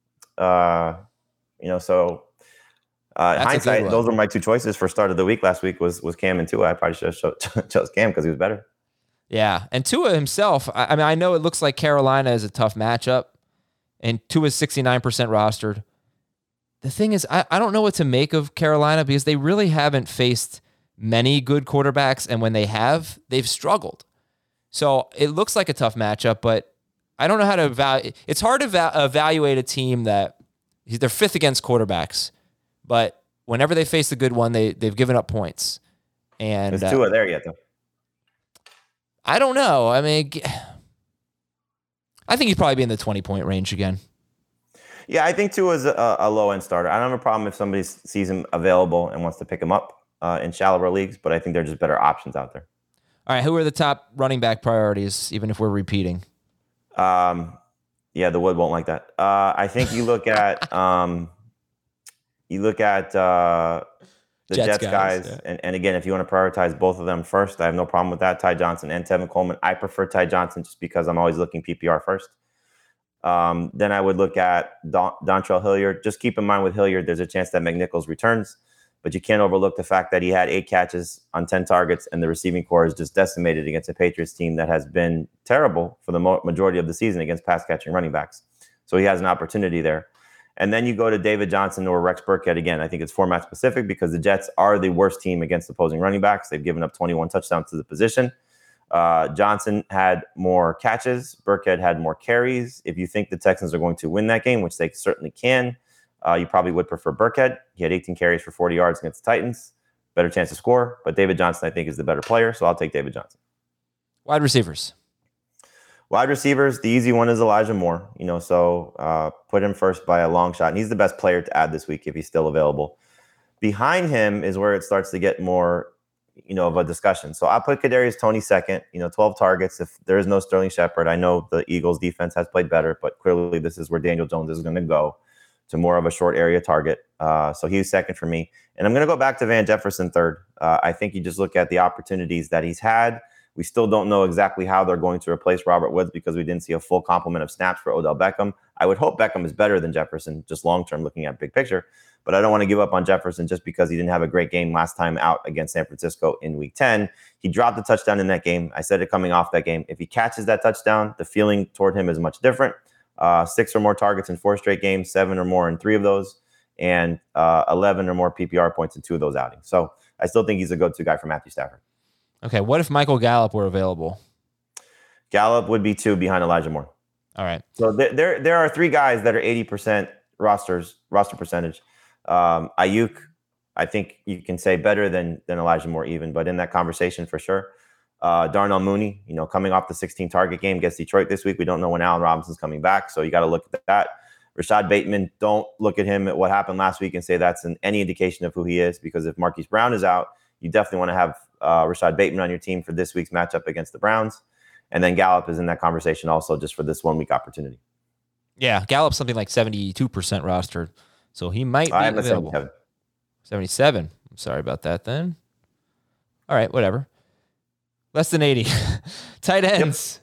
Speaker 4: Uh, you know, so uh, hindsight, those were my two choices for start of the week last week was was Cam and Tua. I probably should have chose Cam because he was better.
Speaker 1: Yeah, and Tua himself, I, I mean, I know it looks like Carolina is a tough matchup, and Tua's sixty-nine percent rostered. The thing is, I, I don't know what to make of Carolina because they really haven't faced many good quarterbacks, and when they have, they've struggled. So it looks like a tough matchup, but I don't know how to evaluate. It's hard to va- evaluate a team that they're fifth against quarterbacks, but whenever they face a good one, they, they've given up points. And
Speaker 4: There's two
Speaker 1: uh,
Speaker 4: are there yet, though.
Speaker 1: I don't know. I mean, I think he'd probably be in the twenty-point range again.
Speaker 4: Yeah, I think Tua is a, a low-end starter. I don't have a problem if somebody sees him available and wants to pick him up uh, in shallower leagues, but I think there are just better options out there.
Speaker 1: All right, who are the top running back priorities, even if we're repeating?
Speaker 4: Um, yeah, the Wood won't like that. Uh, I think you look at um, you look at uh, the Jets, Jets guys, guys yeah. and, and again, if you want to prioritize both of them first, I have no problem with that. Ty Johnson and Tevin Coleman. I prefer Ty Johnson just because I'm always looking P P R first. Um, then I would look at Don, Dontrell Hilliard. Just keep in mind with Hilliard, there's a chance that McNichols returns, but you can't overlook the fact that he had eight catches on ten targets, and the receiving core is just decimated against a Patriots team that has been terrible for the mo- majority of the season against pass-catching running backs. So he has an opportunity there. And then you go to David Johnson or Rex Burkhead. Again, I think it's format specific because the Jets are the worst team against opposing running backs. They've given up twenty-one touchdowns to the position. Uh, Johnson had more catches. Burkhead had more carries. If you think the Texans are going to win that game, which they certainly can, uh, you probably would prefer Burkhead. He had eighteen carries for forty yards against the Titans. Better chance to score. But David Johnson, I think, is the better player, so I'll take David Johnson.
Speaker 1: Wide receivers.
Speaker 4: Wide receivers, the easy one is Elijah Moore. You know, so uh, put him first by a long shot. And he's the best player to add this week if he's still available. Behind him is where it starts to get more, you know, of a discussion. So I put Kadarius Toney second, you know, twelve targets. If there is no Sterling Shepard, I know the Eagles defense has played better, but clearly this is where Daniel Jones is going to go to more of a short area target. Uh, so he's second for me. And I'm going to go back to Van Jefferson third. Uh, I think you just look at the opportunities that he's had. We still don't know exactly how they're going to replace Robert Woods because we didn't see a full complement of snaps for Odell Beckham. I would hope Beckham is better than Jefferson, just long-term looking at big picture. But I don't want to give up on Jefferson just because he didn't have a great game last time out against San Francisco in week ten. He dropped a touchdown in that game. I said it coming off that game. If he catches that touchdown, the feeling toward him is much different. Uh, six or more targets in four straight games, seven or more in three of those, and uh, eleven or more P P R points in two of those outings. So I still think he's a go-to guy for Matthew Stafford.
Speaker 1: Okay, what if Michael Gallup were available?
Speaker 4: Gallup would be two behind Elijah Moore.
Speaker 1: All right.
Speaker 4: So there, there, there are three guys that are eighty percent rosters roster percentage. Um, Ayuk, I think you can say better than than Elijah Moore even, but in that conversation for sure. Uh, Darnell Mooney, you know, coming off the sixteen target game against Detroit this week. We don't know when Allen Robinson's coming back, so you got to look at that. Rashad Bateman, don't look at him at what happened last week and say that's an, any indication of who he is, because if Marquise Brown is out, you definitely want to have uh, Rashad Bateman on your team for this week's matchup against the Browns. And then Gallup is in that conversation also just for this one week opportunity.
Speaker 1: Yeah, Gallup's something like seventy-two percent rostered. So he might be
Speaker 4: I am
Speaker 1: available.
Speaker 4: seventy-seven.
Speaker 1: seventy-seven. I'm sorry about that then. All right, whatever. Less than eighty. Tight ends.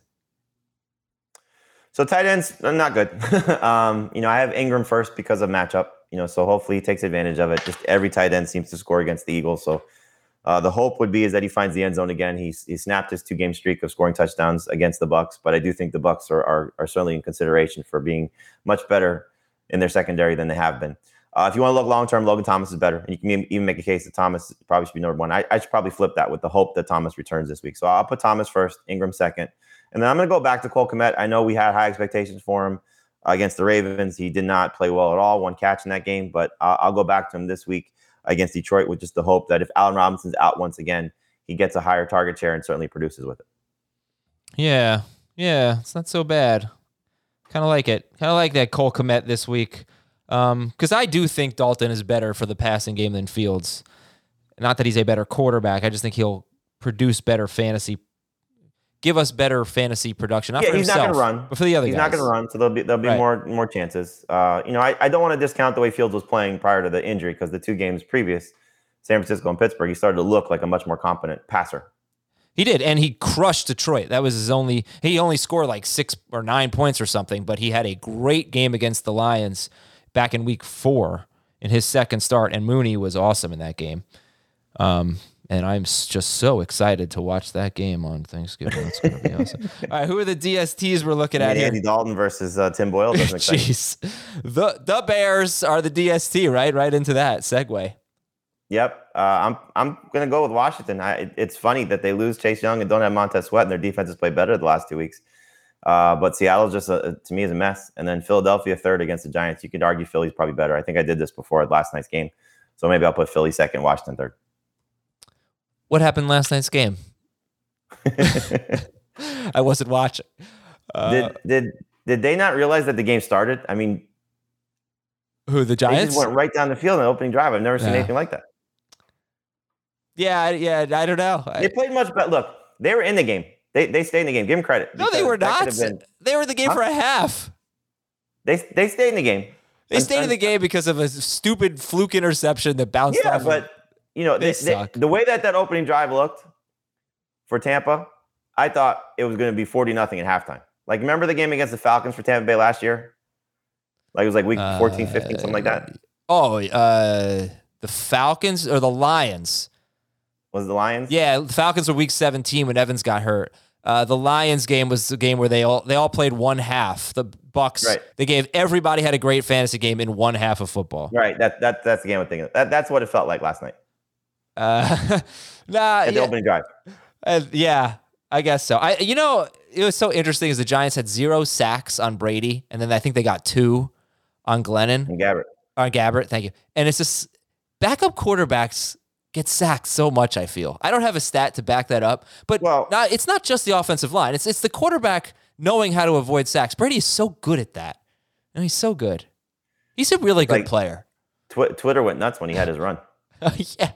Speaker 4: Yep. So tight ends, not good. um, you know, I have Ingram first because of matchup. You know, so hopefully he takes advantage of it. Just every tight end seems to score against the Eagles. So uh, the hope would be is that he finds the end zone again. He's he snapped his two-game streak of scoring touchdowns against the Bucs, but I do think the Bucs are are, are certainly in consideration for being much better in their secondary than they have been. Uh, if you want to look long-term, Logan Thomas is better. And you can even make a case that Thomas probably should be number one. I, I should probably flip that with the hope that Thomas returns this week. So I'll put Thomas first, Ingram second. And then I'm going to go back to Cole Kmet. I know we had high expectations for him uh, against the Ravens. He did not play well at all, one catch in that game. But uh, I'll go back to him this week against Detroit with just the hope that if Allen Robinson's out once again, he gets a higher target share and certainly produces with it.
Speaker 1: Yeah, yeah, it's not so bad. Kind of like it. Kind of like that Cole Kmet this week. Because um, I do think Dalton is better for the passing game than Fields. Not that he's a better quarterback. I just think he'll produce better fantasy, give us better fantasy production. Not
Speaker 4: yeah,
Speaker 1: for
Speaker 4: he's
Speaker 1: himself,
Speaker 4: not going to run.
Speaker 1: But for the other
Speaker 4: he's
Speaker 1: guys.
Speaker 4: He's not going to run, so there'll be there'll be
Speaker 1: right.
Speaker 4: more more chances. Uh, you know, I, I don't want to discount the way Fields was playing prior to the injury because the two games previous, San Francisco and Pittsburgh, he started to look like a much more competent passer.
Speaker 1: He did, and he crushed Detroit. That was his only. He only scored like six or nine points or something, but he had a great game against the Lions back in week four in his second start, and Mooney was awesome in that game. Um, and I'm just so excited to watch that game on Thanksgiving. That's going to be awesome. All right, who are the D S Ts we're looking at
Speaker 4: Andy
Speaker 1: here?
Speaker 4: Andy Dalton versus uh, Tim Boyle.
Speaker 1: Jeez, the the Bears are the D S T, right? Right into that segue.
Speaker 4: Yep. Uh, I'm I'm going to go with Washington. I, it, it's funny that they lose Chase Young and don't have Montez Sweat, and their defense has played better the last two weeks. Uh, but Seattle's just, a, to me, is a mess. And then Philadelphia third against the Giants. You could argue Philly's probably better. I think I did this before at last night's game. So maybe I'll put Philly second, Washington third.
Speaker 1: What happened last night's game? I wasn't watching. Uh,
Speaker 4: did did did they not realize that the game started? I mean,
Speaker 1: who, the Giants?
Speaker 4: They just went right down the field in the opening drive. I've never seen yeah. anything like that.
Speaker 1: Yeah, yeah, I don't know.
Speaker 4: They played much better. Look, they were in the game. They they stayed in the game. Give them credit.
Speaker 1: No, they were not. Been, they were in the game huh? for a half.
Speaker 4: They they stayed in the game.
Speaker 1: They stayed un, in the game because of a stupid fluke interception that bounced
Speaker 4: yeah,
Speaker 1: off.
Speaker 4: Yeah, but you know they, they, the way that that opening drive looked for Tampa, I thought it was going to be forty nothing at halftime. Like, remember the game against the Falcons for Tampa Bay last year? Like, it was like week fourteen, fifteen, something like that.
Speaker 1: Oh, uh, the Falcons or the Lions?
Speaker 4: Was it the Lions?
Speaker 1: Yeah, the Falcons were week seventeen when Evans got hurt. Uh, the Lions game was the game where they all they all played one half. The Bucks,
Speaker 4: right.
Speaker 1: They gave everybody had a great fantasy game in one half of football.
Speaker 4: Right. That that that's the game I'm thinking of. That that's what it felt like last night.
Speaker 1: Uh, nah,
Speaker 4: At the
Speaker 1: yeah.
Speaker 4: opening drive.
Speaker 1: Uh, yeah, I guess so. I you know it was so interesting is the Giants had zero sacks on Brady, and then I think they got two on Glennon
Speaker 4: and Gabbert.
Speaker 1: On Gabbert, thank you. And it's just backup quarterbacks get sacked so much, I feel. I don't have a stat to back that up, but
Speaker 4: well,
Speaker 1: not, it's not just the offensive line. It's it's the quarterback knowing how to avoid sacks. Brady is so good at that. I mean, he's so good. He's a really good
Speaker 4: like,
Speaker 1: player.
Speaker 4: Tw- Twitter went nuts when he had his run.
Speaker 1: Yeah.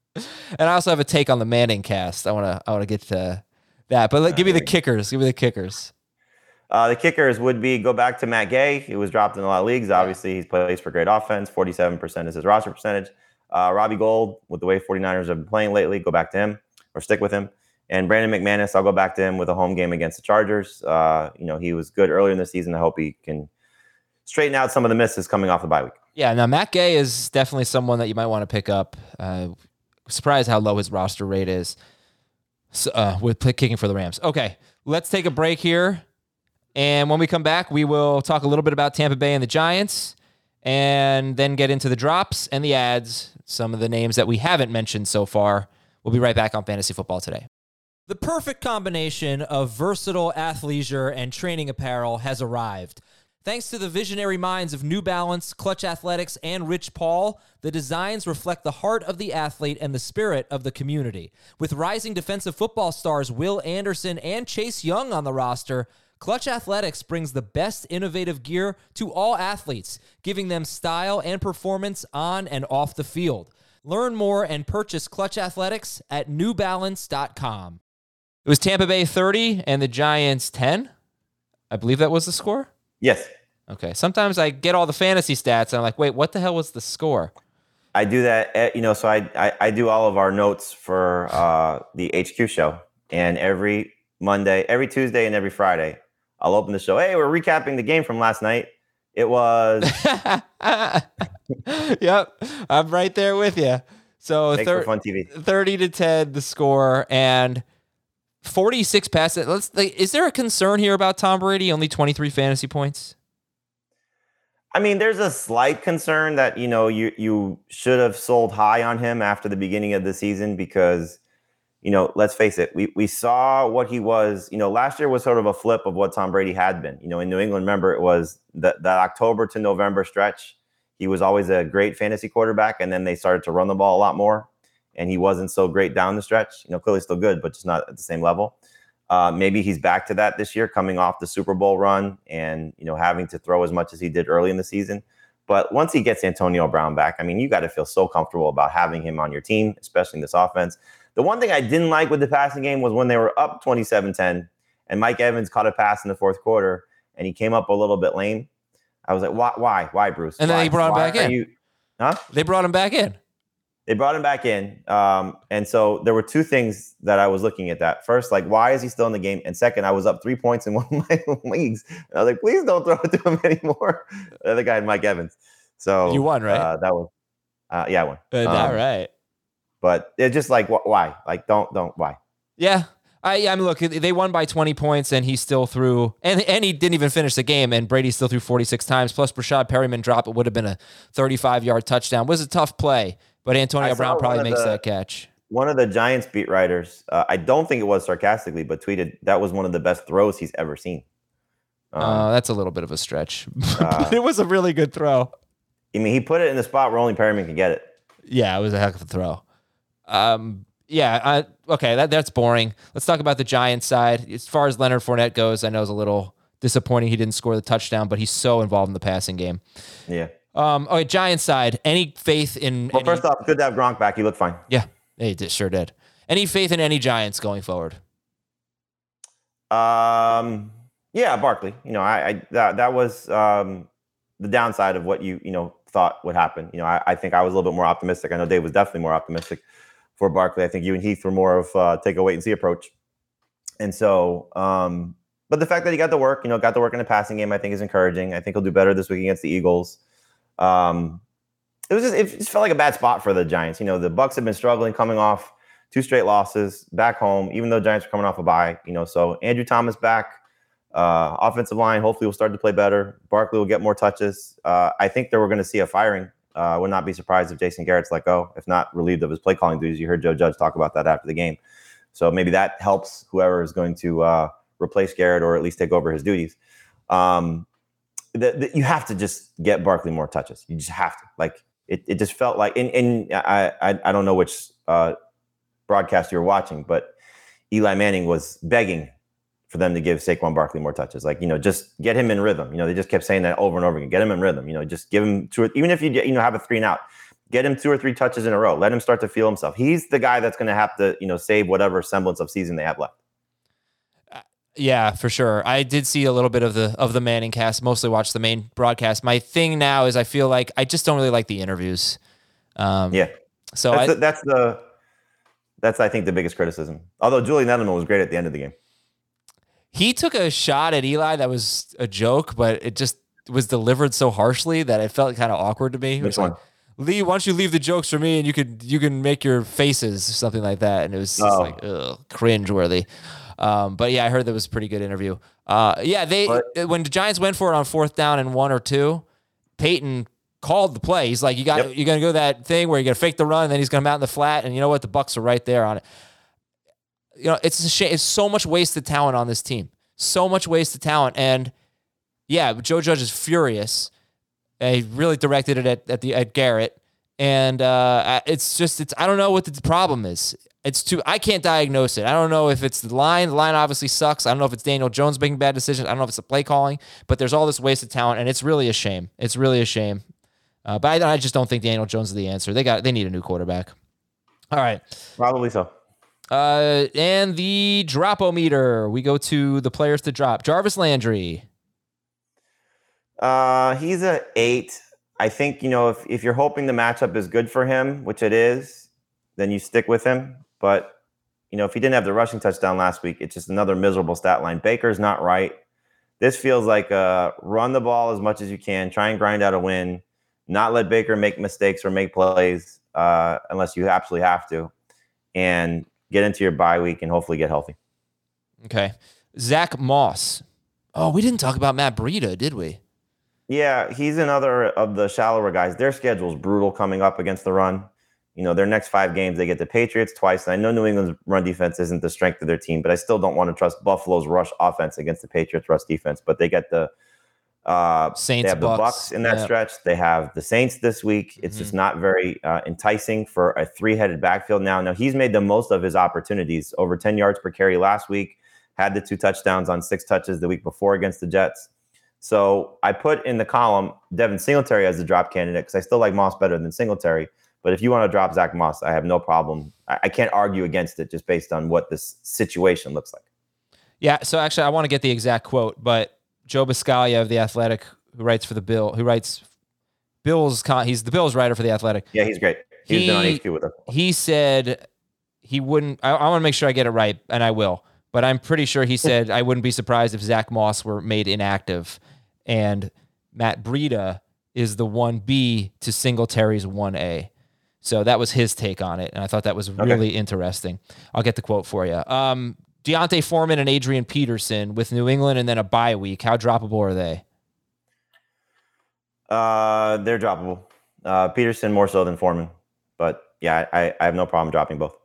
Speaker 1: And I also have a take on the Manning cast. I want to I want to get to that. But like, give me the kickers. Give me the kickers.
Speaker 4: Uh, the kickers would be go back to Matt Gay. He was dropped in a lot of leagues. Obviously, he plays for great offense. forty-seven percent is his roster percentage. Uh, Robbie Gould, with the way 49ers have been playing lately, go back to him or stick with him. And Brandon McManus, I'll go back to him with a home game against the Chargers. Uh, you know, he was good earlier in the season. I hope he can straighten out some of the misses coming off the bye week.
Speaker 1: Yeah, now Matt Gay is definitely someone that you might want to pick up. Uh, surprised how low his roster rate is so, uh, with kicking for the Rams. Okay, let's take a break here. And when we come back, we will talk a little bit about Tampa Bay and the Giants, and then get into the drops and the ads, some of the names that we haven't mentioned so far. We'll be right back on Fantasy Football Today. The perfect combination of versatile athleisure and training apparel has arrived. Thanks to the visionary minds of New Balance, Clutch Athletics, and Rich Paul, the designs reflect the heart of the athlete and the spirit of the community. With rising defensive football stars Will Anderson and Chase Young on the roster, Clutch Athletics brings the best innovative gear to all athletes, giving them style and performance on and off the field. Learn more and purchase Clutch Athletics at new balance dot com. It was Tampa Bay thirty and the Giants ten. I believe that was the score?
Speaker 4: Yes.
Speaker 1: Okay. Sometimes I get all the fantasy stats and I'm like, wait, what the hell was the score?
Speaker 4: I do that, you know, so I I, I do all of our notes for uh, the H Q show. And every Monday, every Tuesday, and every Friday, I'll open the show. Hey, we're recapping the game from last night. It was.
Speaker 1: Yep, I'm right there with you. So
Speaker 4: thir- for fun T V.
Speaker 1: thirty to ten, the score, and forty-six passes. Let's. Like, is there a concern here about Tom Brady? Only twenty-three fantasy points.
Speaker 4: I mean, there's a slight concern that you know you you should have sold high on him after the beginning of the season because. You know, let's face it, we we saw what he was, you know, last year was sort of a flip of what Tom Brady had been. You know, in New England, remember, it was that that October to November stretch. He was always a great fantasy quarterback, and then they started to run the ball a lot more, and he wasn't so great down the stretch. You know, clearly still good, but just not at the same level. Uh, maybe he's back to that this year, coming off the Super Bowl run and, you know, having to throw as much as he did early in the season. But once he gets Antonio Brown back, I mean, you got to feel so comfortable about having him on your team, especially in this offense. The one thing I didn't like with the passing game was when they were up twenty-seven ten and Mike Evans caught a pass in the fourth quarter and he came up a little bit lame. I was like, why, why, why, Bruce?
Speaker 1: And then
Speaker 4: why?
Speaker 1: they brought him
Speaker 4: why
Speaker 1: back in.
Speaker 4: You, huh?
Speaker 1: They brought him back in.
Speaker 4: They brought him back in. Um, and so there were two things that I was looking at that. First, like, why is he still in the game? And second, I was up three points in one of my leagues. And I was like, please don't throw it to him anymore. The other guy, Mike Evans. So
Speaker 1: you won, right?
Speaker 4: Uh, that was, uh, yeah, I won.
Speaker 1: Uh,
Speaker 4: um,
Speaker 1: all right.
Speaker 4: But it's just like, wh- why? Like, don't, don't, why?
Speaker 1: Yeah. I, I mean, look, they won by twenty points, and he still threw, and, and he didn't even finish the game, and Brady still threw forty-six times, plus Rashad Perryman drop. It would have been a thirty-five-yard touchdown. It was a tough play, but Antonio
Speaker 4: I saw
Speaker 1: Brown probably
Speaker 4: one of
Speaker 1: makes
Speaker 4: the-
Speaker 1: that catch.
Speaker 4: One of the Giants beat writers, uh, I don't think it was sarcastically, but tweeted that was one of the best throws he's ever seen. Um,
Speaker 1: Uh, that's a little bit of a stretch,
Speaker 4: uh,
Speaker 1: but it was a really good throw.
Speaker 4: I mean, he put it in the spot where only Perryman could get it.
Speaker 1: Yeah, it was a heck of a throw. Um, yeah, I, okay, that that's boring. Let's talk about the Giants side. As far as Leonard Fournette goes, I know it's a little disappointing he didn't score the touchdown, but he's so involved in the passing game.
Speaker 4: Yeah.
Speaker 1: Um, okay, Giants side. Any faith in?
Speaker 4: Well,
Speaker 1: any,
Speaker 4: first off, good to have Gronk back. He looked fine.
Speaker 1: yeah, he did, sure did. Any faith in any Giants going forward?
Speaker 4: Um, yeah, Barkley. You know, I, I that that was um, the downside of what you you know thought would happen. You know, I, I think I was a little bit more optimistic. I know Dave was definitely more optimistic for Barkley. I think you and Heath were more of uh, take a wait and see approach. And so, um, but the fact that he got to work, you know, got to work in the passing game, I think is encouraging. I think he'll do better this week against the Eagles. Um, it was just it just felt like a bad spot for the Giants. You know, the Bucs have been struggling, coming off two straight losses back home, even though Giants are coming off a bye. You know, so Andrew Thomas back, uh, offensive line hopefully will start to play better. Barkley will get more touches. Uh, I think that we're going to see a firing. Uh, I would not be surprised if Jason Garrett's let go, if not relieved of his play calling duties. You heard Joe Judge talk about that after the game. So maybe that helps whoever is going to uh, replace Garrett or at least take over his duties. Um, the, the, you have to just get Barkley more touches. You just have to. Like it, it just felt like, and, and I, I, I don't know which uh, broadcast you were watching, but Eli Manning was begging for them to give Saquon Barkley more touches. Like, you know, just get him in rhythm. You know, they just kept saying that over and over again. Get him in rhythm. You know, just give him two, or, even if you you know have a three and out, get him two or three touches in a row. Let him start to feel himself. He's the guy that's going to have to, you know, save whatever semblance of season they have left.
Speaker 1: Yeah, for sure. I did see a little bit of the of the Manning cast. Mostly watched the main broadcast. My thing now is I feel like I just don't really like the interviews. Um,
Speaker 4: Yeah.
Speaker 1: So
Speaker 4: that's,
Speaker 1: I,
Speaker 4: the, that's the that's I think the biggest criticism. Although Julian Edelman was great at the end of the game.
Speaker 1: he took a shot at Eli that was a joke, but it just was delivered so harshly that it felt kind of awkward to me. It
Speaker 4: Which
Speaker 1: was
Speaker 4: one?
Speaker 1: like, Lee, why don't you leave the jokes for me and you could you can make your faces, something like that. And it was just
Speaker 4: Oh.
Speaker 1: like, ugh, cringe worthy. Um, but yeah, I heard that was a pretty good interview. Uh, yeah, they
Speaker 4: But-
Speaker 1: when the Giants went for it on fourth down and one or two, Peyton called the play. He's like, you got
Speaker 4: Yep.
Speaker 1: you're gonna go that thing where you're gonna fake the run, and then he's gonna come out in the flat, and you know what? The Bucs are right there on it. You know, it's a shame. It's so much wasted talent on this team. So much wasted talent, and yeah, Joe Judge is furious. Uh, he really directed it at, at the at Garrett, and uh, it's just it's I don't know what the problem is. It's too I can't diagnose it. I don't know if it's the line. The line obviously sucks. I don't know if it's Daniel Jones making bad decisions. I don't know if it's the play calling, but there's all this wasted talent, and it's really a shame. It's really a shame. Uh, but I, I just don't think Daniel Jones is the answer. They got they need a new quarterback. All right.
Speaker 4: Probably so.
Speaker 1: Uh, and the drop-o-meter. We go to the players to drop. Jarvis Landry.
Speaker 4: Uh, he's a eight. I think, you know, if, if you're hoping the matchup is good for him, which it is, then you stick with him. But, you know, if he didn't have the rushing touchdown last week, it's just another miserable stat line. Baker's not right. This feels like uh, run the ball as much as you can, try and grind out a win, not let Baker make mistakes or make plays uh, unless you absolutely have to, and get into your bye week and hopefully get healthy.
Speaker 1: Okay. Zach Moss. Oh, we didn't talk about Matt Breida, did we?
Speaker 4: Yeah, he's another of the shallower guys. Their schedule's brutal coming up against the run. You know, their next five games, they get the Patriots twice. And I know New England's run defense isn't the strength of their team, but I still don't want to trust Buffalo's rush offense against the Patriots rush defense. But they get the uh,
Speaker 1: Saints,
Speaker 4: they have the
Speaker 1: Bucks.
Speaker 4: Bucks in that
Speaker 1: Yeah.
Speaker 4: stretch. They have the Saints this week. It's
Speaker 1: Mhm.
Speaker 4: just not very uh, enticing for a three-headed backfield now. Now, he's made the most of his opportunities. Over ten yards per carry last week. Had the two touchdowns on six touches the week before against the Jets. So I put in the column Devin Singletary as the drop candidate because I still like Moss better than Singletary. But if you want to drop Zach Moss, I have no problem. I, I can't argue against it just based on what this situation looks like.
Speaker 1: Yeah, so actually I want to get the exact quote, but Joe Biscaglia of The Athletic, who writes for the Bill, who writes Bill's, con- he's the Bills writer for The Athletic.
Speaker 4: Yeah, he's great. He's
Speaker 1: He-
Speaker 4: been on H Q with us.
Speaker 1: He said he wouldn't, I, I want to make sure I get it right, and I will, but I'm pretty sure he said I wouldn't be surprised if Zach Moss were made inactive, and Matt Breida is the one B to Singletary's one A. So that was his take on it, and I thought that was really
Speaker 4: Okay.
Speaker 1: interesting. I'll get the quote for you. Um, Deontay Foreman and Adrian Peterson with New England and then a bye week. How droppable are they?
Speaker 4: Uh, they're droppable. Uh, Peterson more so than Foreman. but yeah, I, I have no problem dropping both.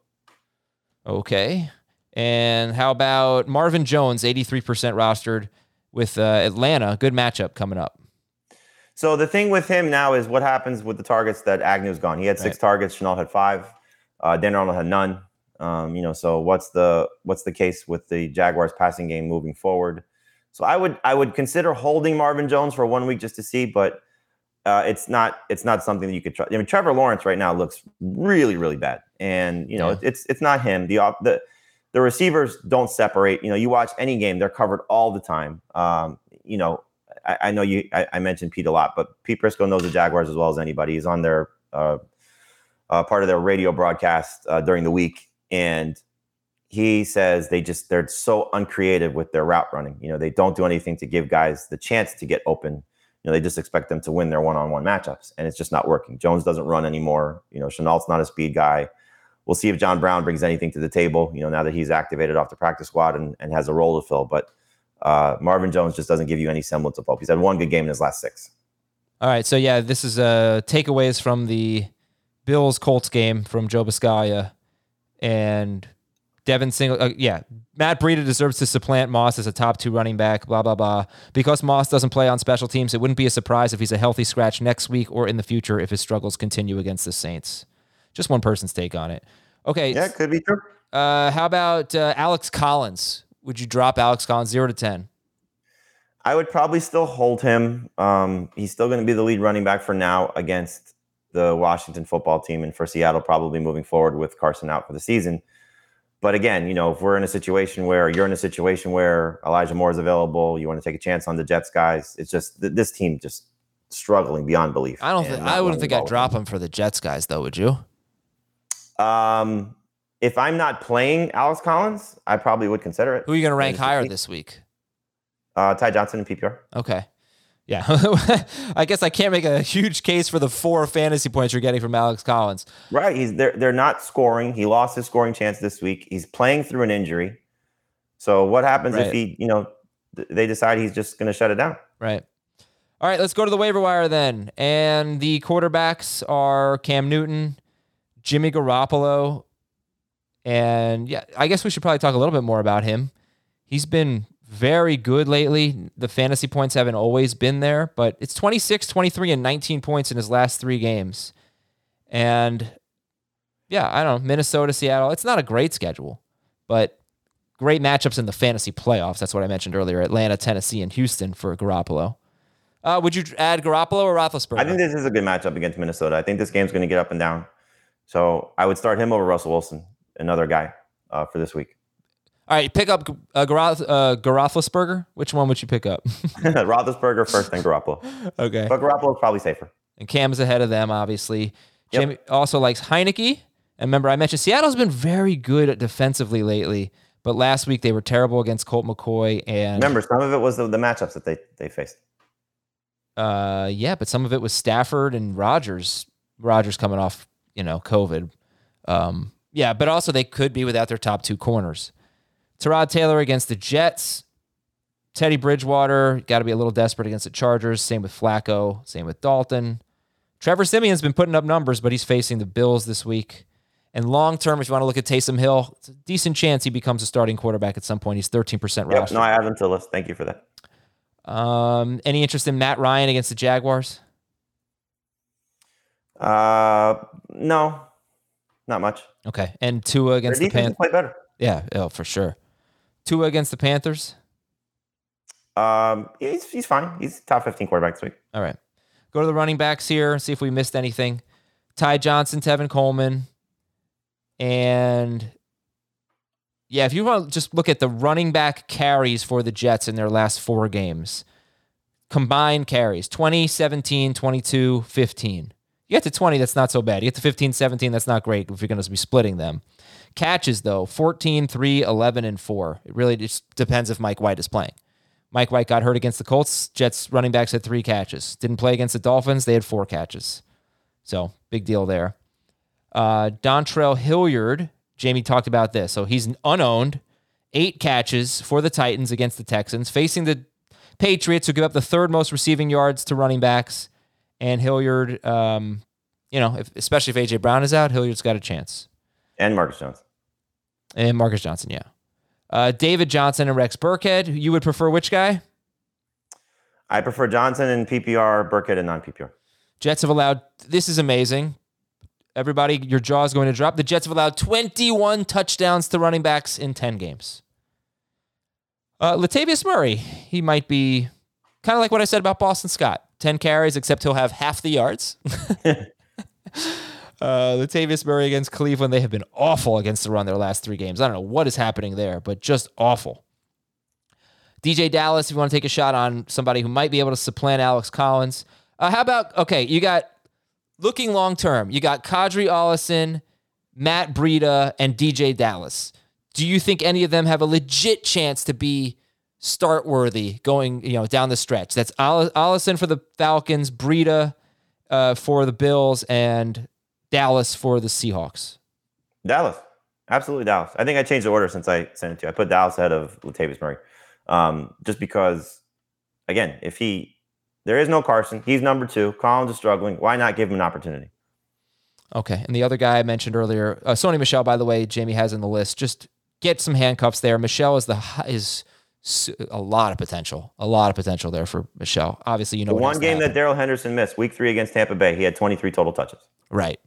Speaker 1: Okay. And how about Marvin Jones, eighty-three percent rostered with uh, Atlanta? Good matchup coming up.
Speaker 4: So the thing with him now is what happens with the targets that Agnew's gone. He had six right. targets. Shenault had five. Uh, Dan Arnold had none. Um, you know, so what's the what's the case with the Jaguars passing game moving forward? So I would I would consider holding Marvin Jones for one week just to see, but uh, it's not it's not something that you could try. I mean, Trevor Lawrence right now looks really really bad, and you know yeah. it's it's not him. The the the receivers don't separate. You know, you watch any game, they're covered all the time. Um, you know, I, I know you. I, I mentioned Pete a lot, but Pete Prisco knows the Jaguars as well as anybody. He's on their uh, uh, part of their radio broadcast uh, during the week, and he says they just they're so uncreative with their route running. You know, they don't do anything to give guys the chance to get open. You know, they just expect them to win their one-on-one matchups, and it's just not working. Jones doesn't run anymore. You know, Chenault's not a speed guy. We'll see if John Brown brings anything to the table, you know, now that he's activated off the practice squad and, and has a role to fill. But uh, Marvin Jones just doesn't give you any semblance of hope. He's had one good game in his last six.
Speaker 1: All right. So, yeah, this is uh, takeaways from the Bills-Colts game from Joe Biscaglia. And Devin Single, uh, yeah, Matt Breida deserves to supplant Moss as a top two running back, blah, blah, blah. Because Moss doesn't play on special teams, it wouldn't be a surprise if he's a healthy scratch next week or in the future if his struggles continue against the Saints. Just one person's take on it. Okay.
Speaker 4: Yeah, it could be true.
Speaker 1: Uh, how about uh, Alex Collins? Would you drop Alex Collins zero to ten?
Speaker 4: I would probably still hold him. Um, he's still going to be the lead running back for now against the Washington football team, and for Seattle probably moving forward with Carson out for the season. But again, you know, if we're in a situation where you're in a situation where Elijah Moore is available, you want to take a chance on the Jets guys. It's just th- this team just struggling beyond belief.
Speaker 1: I don't think I wouldn't think I'd drop him for the Jets guys, though. Would you?
Speaker 4: Um, if I'm not playing Alex Collins, I probably would consider it.
Speaker 1: Who are you going to rank higher this week?
Speaker 4: Uh, Ty Johnson in P P R.
Speaker 1: Okay. Yeah. I guess I can't make a huge case for the four fantasy points you're getting from Alex Collins.
Speaker 4: Right. He's they're, they're not scoring. He lost his scoring chance this week. He's playing through an injury. So what happens right. if he, you know, th- they decide he's just going to shut it down?
Speaker 1: Right. All right, let's go to the waiver wire then. And the quarterbacks are Cam Newton, Jimmy Garoppolo, and yeah, I guess we should probably talk a little bit more about him. He's been very good lately. The fantasy points haven't always been there, but it's twenty-six, twenty-three, and nineteen points in his last three games. And yeah, I don't know, Minnesota, Seattle, it's not a great schedule, but great matchups in the fantasy playoffs. That's what I mentioned earlier, Atlanta, Tennessee, and Houston for Garoppolo. Uh, would you add Garoppolo or Roethlisberger?
Speaker 4: I think this is a good matchup against Minnesota. I think this game's going to get up and down. So I would start him over Russell Wilson, another guy uh, for this week.
Speaker 1: All right, pick up uh, Garoth- uh, Garothlisberger. Which one would you pick up?
Speaker 4: Roethlisberger first, then Garoppolo.
Speaker 1: Okay.
Speaker 4: But Garoppolo's probably safer.
Speaker 1: And Cam's ahead of them, obviously.
Speaker 4: Yep.
Speaker 1: Jamie also likes Heineke. And remember, I mentioned Seattle's been very good defensively lately, but last week they were terrible against Colt McCoy. And
Speaker 4: remember, some of it was the, the matchups that they, they faced.
Speaker 1: Uh, yeah, but some of it was Stafford and Rodgers. Rodgers coming off, you know, COVID. Um, yeah, but also they could be without their top two corners. Tyrod Taylor against the Jets. Teddy Bridgewater, got to be a little desperate against the Chargers. Same with Flacco. Same with Dalton. Trevor Simeon's been putting up numbers, but he's facing the Bills this week. And long-term, if you want to look at Taysom Hill, it's a decent chance he becomes a starting quarterback at some point. He's thirteen percent
Speaker 4: yep,
Speaker 1: rostered.
Speaker 4: No, I have him to list. Thank you for that.
Speaker 1: Um, any interest in Matt Ryan against the Jaguars?
Speaker 4: Uh, no, not much.
Speaker 1: Okay, and Tua against
Speaker 4: Their
Speaker 1: the Panthers.
Speaker 4: Play better.
Speaker 1: Yeah, oh, for sure. Tua against the Panthers.
Speaker 4: Um, he's he's fine. He's top fifteen quarterback this week.
Speaker 1: All right, go to the running backs here. See if we missed anything. Ty Johnson, Tevin Coleman, and. Yeah, if you want to just look at the running back carries for the Jets in their last four games, combined carries, twenty, seventeen, twenty-two, fifteen. You get to twenty, that's not so bad. You get to fifteen, seventeen, that's not great if you're going to be splitting them. Catches, though, fourteen, three, eleven, and four. It really just depends if Mike White is playing. Mike White got hurt against the Colts. Jets running backs had three catches. Didn't play against the Dolphins. They had four catches. So, big deal there. Uh, Dontrell Hilliard. Jamie talked about this. So he's unowned, eight catches for the Titans against the Texans, facing the Patriots, who give up the third most receiving yards to running backs. And Hilliard, um, you know, if, especially if A J Brown is out, Hilliard's got a chance.
Speaker 4: And Marcus Johnson.
Speaker 1: And Marcus Johnson, yeah. Uh, David Johnson and Rex Burkhead. You would prefer which guy?
Speaker 4: I prefer Johnson in P P R, Burkhead in non-P P R.
Speaker 1: Jets have allowed, this is amazing. Everybody, your jaw is going to drop. The Jets have allowed twenty-one touchdowns to running backs in ten games. Uh, Latavius Murray, he might be kind of like what I said about Boston Scott. ten carries, except he'll have half the yards. uh, Latavius Murray against Cleveland, they have been awful against the run their last three games. I don't know what is happening there, but just awful. D J Dallas, if you want to take a shot on somebody who might be able to supplant Alex Collins. Uh, how about, okay, you got, looking long-term, you got Kadri Ollison, Matt Breida, and D J Dallas. Do you think any of them have a legit chance to be start-worthy going, you know, down the stretch? That's Oll- Ollison for the Falcons, Breida uh, for the Bills, and Dallas for the Seahawks.
Speaker 4: Dallas. Absolutely Dallas. I think I changed the order since I sent it to you. I put Dallas ahead of Latavius Murray. Um, just because, again, if he... There is no Carson. He's number two. Collins is struggling. Why not give him an opportunity?
Speaker 1: Okay. And the other guy I mentioned earlier, uh, Sony Michel, by the way, Jamie has in the list. Just get some handcuffs there. Michel is the is a lot of potential. A lot of potential there for Michel. Obviously, you know
Speaker 4: the
Speaker 1: what
Speaker 4: one game that Darrell Henderson missed, week three against Tampa Bay, he had twenty-three total touches.
Speaker 1: Right.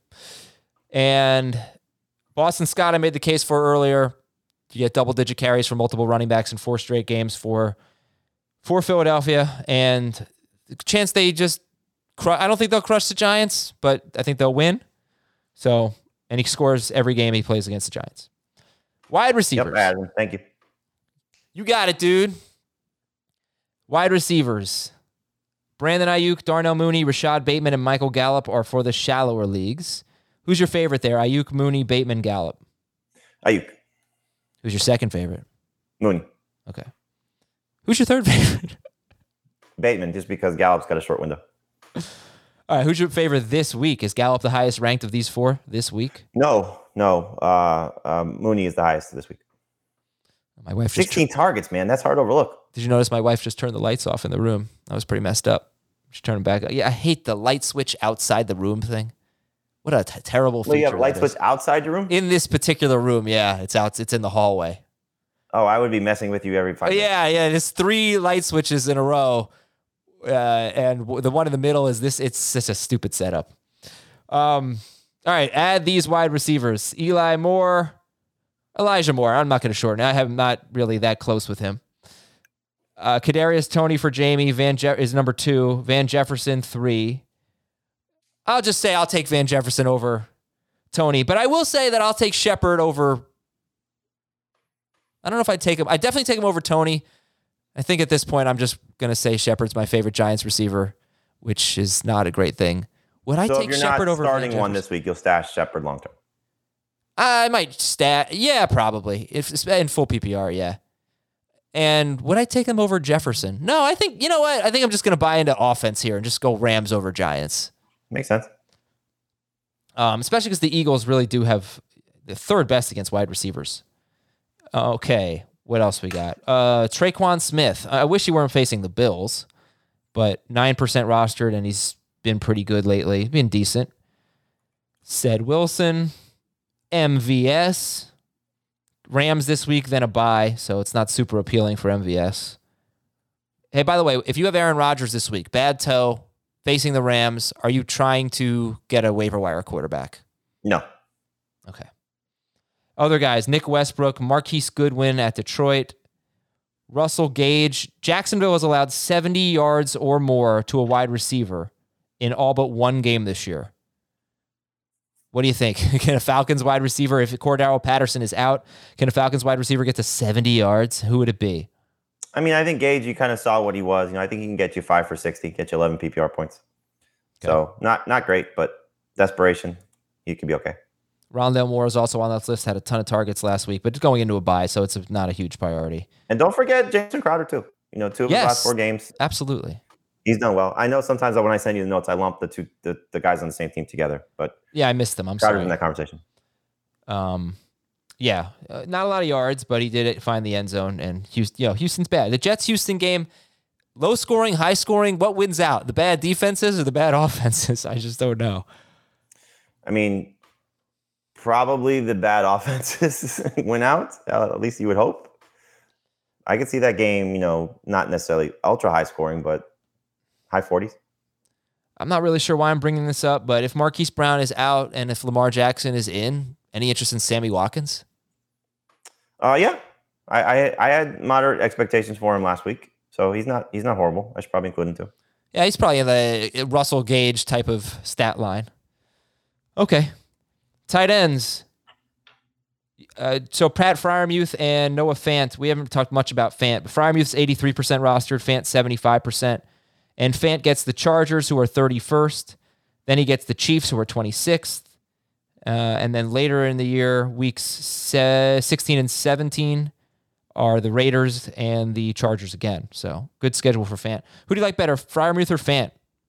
Speaker 1: And Boston Scott, I made the case for earlier. You get double-digit carries from multiple running backs in four straight games for for Philadelphia, and chance they just cru- I don't think they'll crush the Giants, but I think they'll win. So, and he scores every game he plays against the Giants. Wide receivers.
Speaker 4: Yep, Adam, thank you.
Speaker 1: You got it, dude. Wide receivers. Brandon Ayuk, Darnell Mooney, Rashad Bateman, and Michael Gallup are for the shallower leagues. Who's your favorite there? Ayuk, Mooney, Bateman, Gallup.
Speaker 4: Ayuk.
Speaker 1: Who's your second favorite?
Speaker 4: Mooney.
Speaker 1: Okay. Who's your third favorite?
Speaker 4: Bateman, just because Gallup's got a short window.
Speaker 1: All right, who's your favorite this week? Is Gallup the highest ranked of these four this week?
Speaker 4: No, no. Uh, um, Mooney is the highest this week.
Speaker 1: My wife
Speaker 4: sixteen
Speaker 1: just
Speaker 4: targets, man. That's hard to overlook.
Speaker 1: Did you notice my wife just turned the lights off in the room? I was pretty messed up. She turned them back. Yeah, I hate the light switch outside the room thing. What a t- terrible feature.
Speaker 4: Well, you have a light
Speaker 1: that
Speaker 4: switch
Speaker 1: is.
Speaker 4: outside your room?
Speaker 1: In this particular room, yeah. It's out. It's in the hallway.
Speaker 4: Oh, I would be messing with you every five
Speaker 1: Oh,
Speaker 4: minutes.
Speaker 1: yeah, yeah. There's three light switches in a row. Uh, and w- the one in the middle is this. It's such a stupid setup. Um, all right, add these wide receivers. Eli Moore, Elijah Moore. I'm not going to shorten it. I am not really that close with him. Uh, Kadarius Toney for Jamie. Van Je- is number two. Van Jefferson, three. I'll just say I'll take Van Jefferson over Toney. But I will say that I'll take Shepard over... I don't know if I'd take him. I'd definitely take him over Toney. I think at this point, I'm just going to say Shepard's my favorite Giants receiver, which is not a great thing. Would I
Speaker 4: so
Speaker 1: take
Speaker 4: if you're
Speaker 1: Shepard
Speaker 4: not
Speaker 1: over
Speaker 4: starting
Speaker 1: Van
Speaker 4: one
Speaker 1: Jefferson?
Speaker 4: this week, you'll stash Shepard long term.
Speaker 1: I might stat. Yeah, probably. If in full P P R, yeah. And would I take him over Jefferson? No, I think, you know what? I think I'm just going to buy into offense here and just go Rams over Giants.
Speaker 4: Makes sense.
Speaker 1: Um, especially because the Eagles really do have the third best against wide receivers. Okay, what else we got? Uh, Traquan Smith. I wish he weren't facing the Bills, but nine percent rostered, and he's been pretty good lately. Been decent. Ced Wilson, M V S. Rams this week, then a bye, so it's not super appealing for M V S. Hey, by the way, if you have Aaron Rodgers this week, bad toe, facing the Rams, are you trying to get a waiver wire quarterback?
Speaker 4: No.
Speaker 1: Okay. Other guys, Nick Westbrook, Marquise Goodwin at Detroit, Russell Gage. Jacksonville has allowed seventy yards or more to a wide receiver in all but one game this year. What do you think? Can a Falcons wide receiver, if Cordero Patterson is out, can a Falcons wide receiver get to seventy yards? Who would it be?
Speaker 4: I mean, I think Gage, you kind of saw what he was. You know, I think he can get you five for sixty, get you eleven P P R points. Okay. So not not great, but desperation, he could be okay.
Speaker 1: Rondale Moore is also on that list, had a ton of targets last week, but going into a bye, so it's not a huge priority.
Speaker 4: And don't forget Jason Crowder, too. You know, two of
Speaker 1: yes,
Speaker 4: his last four games.
Speaker 1: Absolutely.
Speaker 4: He's done well. I know sometimes when I send you the notes, I lump the two the, the guys on the same team together, but
Speaker 1: yeah, I missed them. I'm
Speaker 4: Crowder's
Speaker 1: sorry.
Speaker 4: in that conversation.
Speaker 1: Um, yeah, uh, not a lot of yards, but he did it, find the end zone, and Houston, you know, Houston's bad. The Jets-Houston game, low scoring, high scoring, what wins out? The bad defenses or the bad offenses? I just don't know.
Speaker 4: I mean, probably the bad offenses went out. Uh, at least you would hope. I could see that game, you know, not necessarily ultra high scoring, but high forties.
Speaker 1: I'm not really sure why I'm bringing this up, but if Marquise Brown is out and if Lamar Jackson is in, any interest in Sammy Watkins?
Speaker 4: Uh, yeah, I, I I had moderate expectations for him last week, so he's not he's not horrible. I should probably include him too.
Speaker 1: Yeah, he's probably in the Russell Gage type of stat line. Okay, tight ends. Uh, so Pat Freiermuth and Noah Fant. We haven't talked much about Fant, but Freiermuth's eighty-three percent rostered, Fant seventy-five percent. And Fant gets the Chargers, who are thirty-first. Then he gets the Chiefs, who are twenty-sixth. Uh, and then later in the year, weeks sixteen and seventeen are the Raiders and the Chargers again. So good schedule for Fant. Who do you like better, Freiermuth or Fant?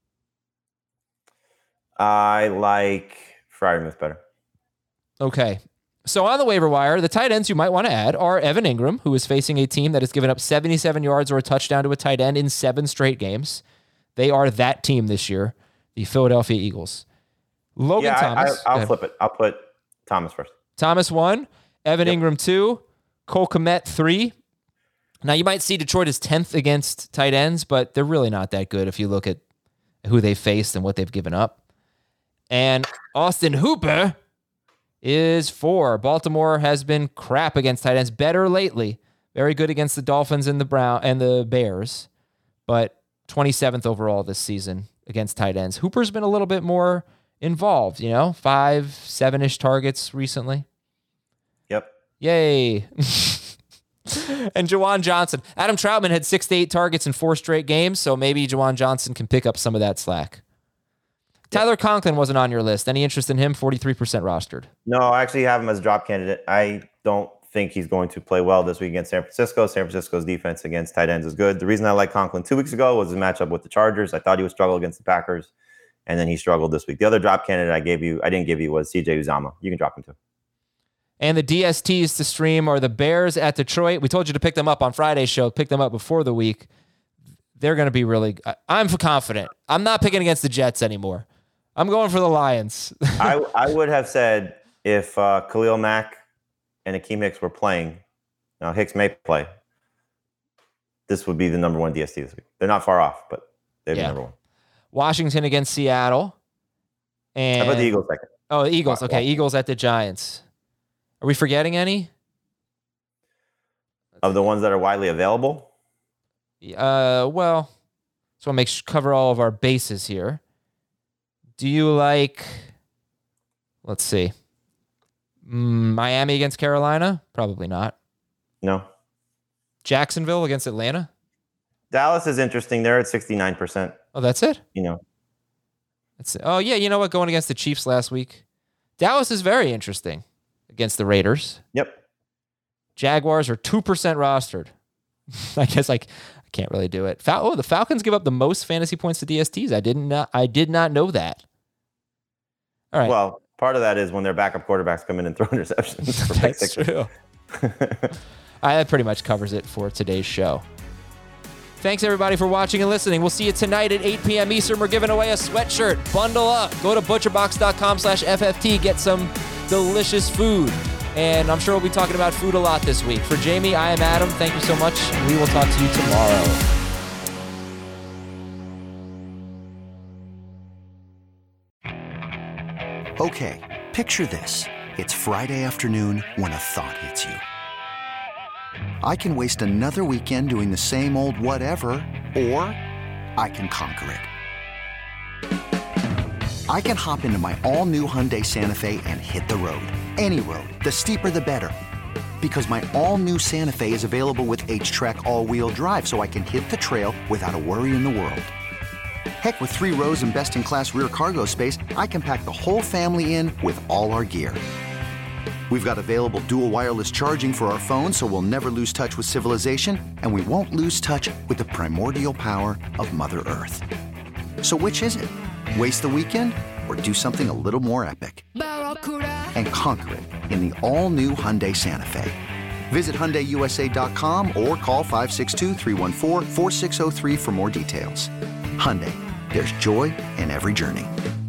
Speaker 4: I like Freiermuth better.
Speaker 1: Okay. So on the waiver wire, the tight ends you might want to add are Evan Ingram, who is facing a team that has given up seventy-seven yards or a touchdown to a tight end in seven straight games. They are that team this year, the Philadelphia Eagles. Logan
Speaker 4: yeah,
Speaker 1: Thomas.
Speaker 4: I, I, I'll flip it. I'll put Thomas first.
Speaker 1: Thomas one, Evan
Speaker 4: Yep.
Speaker 1: Ingram two, Cole Kmet three. Now you might see Detroit is tenth against tight ends, but they're really not that good if you look at who they've faced and what they've given up. And Austin Hooper is four. Baltimore has been crap against tight ends. Better lately. Very good against the Dolphins and the Brown and the Bears, but twenty-seventh overall this season against tight ends. Hooper's been a little bit more involved, you know, five, seven-ish targets recently.
Speaker 4: Yep.
Speaker 1: Yay. And Juwan Johnson. Adam Troutman had six to eight targets in four straight games, so maybe Juwan Johnson can pick up some of that slack. Tyler Conklin wasn't on your list. Any interest in him? forty-three percent rostered.
Speaker 4: No, I actually have him as a drop candidate. I don't think he's going to play well this week against San Francisco. San Francisco's defense against tight ends is good. The reason I like Conklin two weeks ago was his matchup with the Chargers. I thought he would struggle against the Packers, and then he struggled this week. The other drop candidate I gave you, I didn't give you, was C J Uzomah. You can drop him too.
Speaker 1: And the D S Ts to stream are the Bears at Detroit. We told you to pick them up on Friday's show. Pick them up before the week. They're going to be really – I'm confident. I'm not picking against the Jets anymore. I'm going for the Lions.
Speaker 4: I, I would have said if uh, Khalil Mack and Akeem Hicks were playing, now Hicks may play, this would be the number one D S T this week. They're not far off, but they're
Speaker 1: Yeah.
Speaker 4: the number one.
Speaker 1: Washington against Seattle. And
Speaker 4: How about the Eagles second?
Speaker 1: Oh, the Eagles. Okay, Eagles at the Giants. Are we forgetting any?
Speaker 4: Of the ones that are widely available?
Speaker 1: Uh, well, so I'll make sure cover all of our bases here. Do you like, let's see, mm, Miami against Carolina? Probably not.
Speaker 4: No.
Speaker 1: Jacksonville against Atlanta?
Speaker 4: Dallas is interesting. They're at sixty-nine percent.
Speaker 1: Oh, that's it?
Speaker 4: You know.
Speaker 1: That's, oh, yeah, you know what? Going against the Chiefs last week. Dallas is very interesting against the Raiders.
Speaker 4: Yep.
Speaker 1: Jaguars are two percent rostered. I guess like I can't really do it. Fal- oh, the Falcons give up the most fantasy points to D S Ts. I didn't not, I did not know that. All right.
Speaker 4: Well, part of that is when their backup quarterbacks come in and throw interceptions. For pick
Speaker 1: That's
Speaker 4: sixes.
Speaker 1: true. I, that pretty much covers it for today's show. Thanks, everybody, for watching and listening. We'll see you tonight at eight p.m. Eastern. We're giving away a sweatshirt. Bundle up. Go to butcherbox.com slash FFT. Get some delicious food. And I'm sure we'll be talking about food a lot this week. For Jamie, I am Adam. Thank you so much. We will talk to you tomorrow.
Speaker 5: Okay, picture this. It's Friday afternoon when a thought hits you. I can waste another weekend doing the same old whatever, or I can conquer it. I can hop into my all-new Hyundai Santa Fe and hit the road. Any road. The steeper, the better. Because my all-new Santa Fe is available with H-Track all-wheel drive, so I can hit the trail without a worry in the world. Heck, with three rows and best-in-class rear cargo space, I can pack the whole family in with all our gear. We've got available dual wireless charging for our phones, so we'll never lose touch with civilization, and we won't lose touch with the primordial power of Mother Earth. So which is it? Waste the weekend or do something a little more epic? And conquer it in the all-new Hyundai Santa Fe. Visit Hyundai U S A dot com or call five six two, three one four, four six zero three for more details. Hyundai, there's joy in every journey.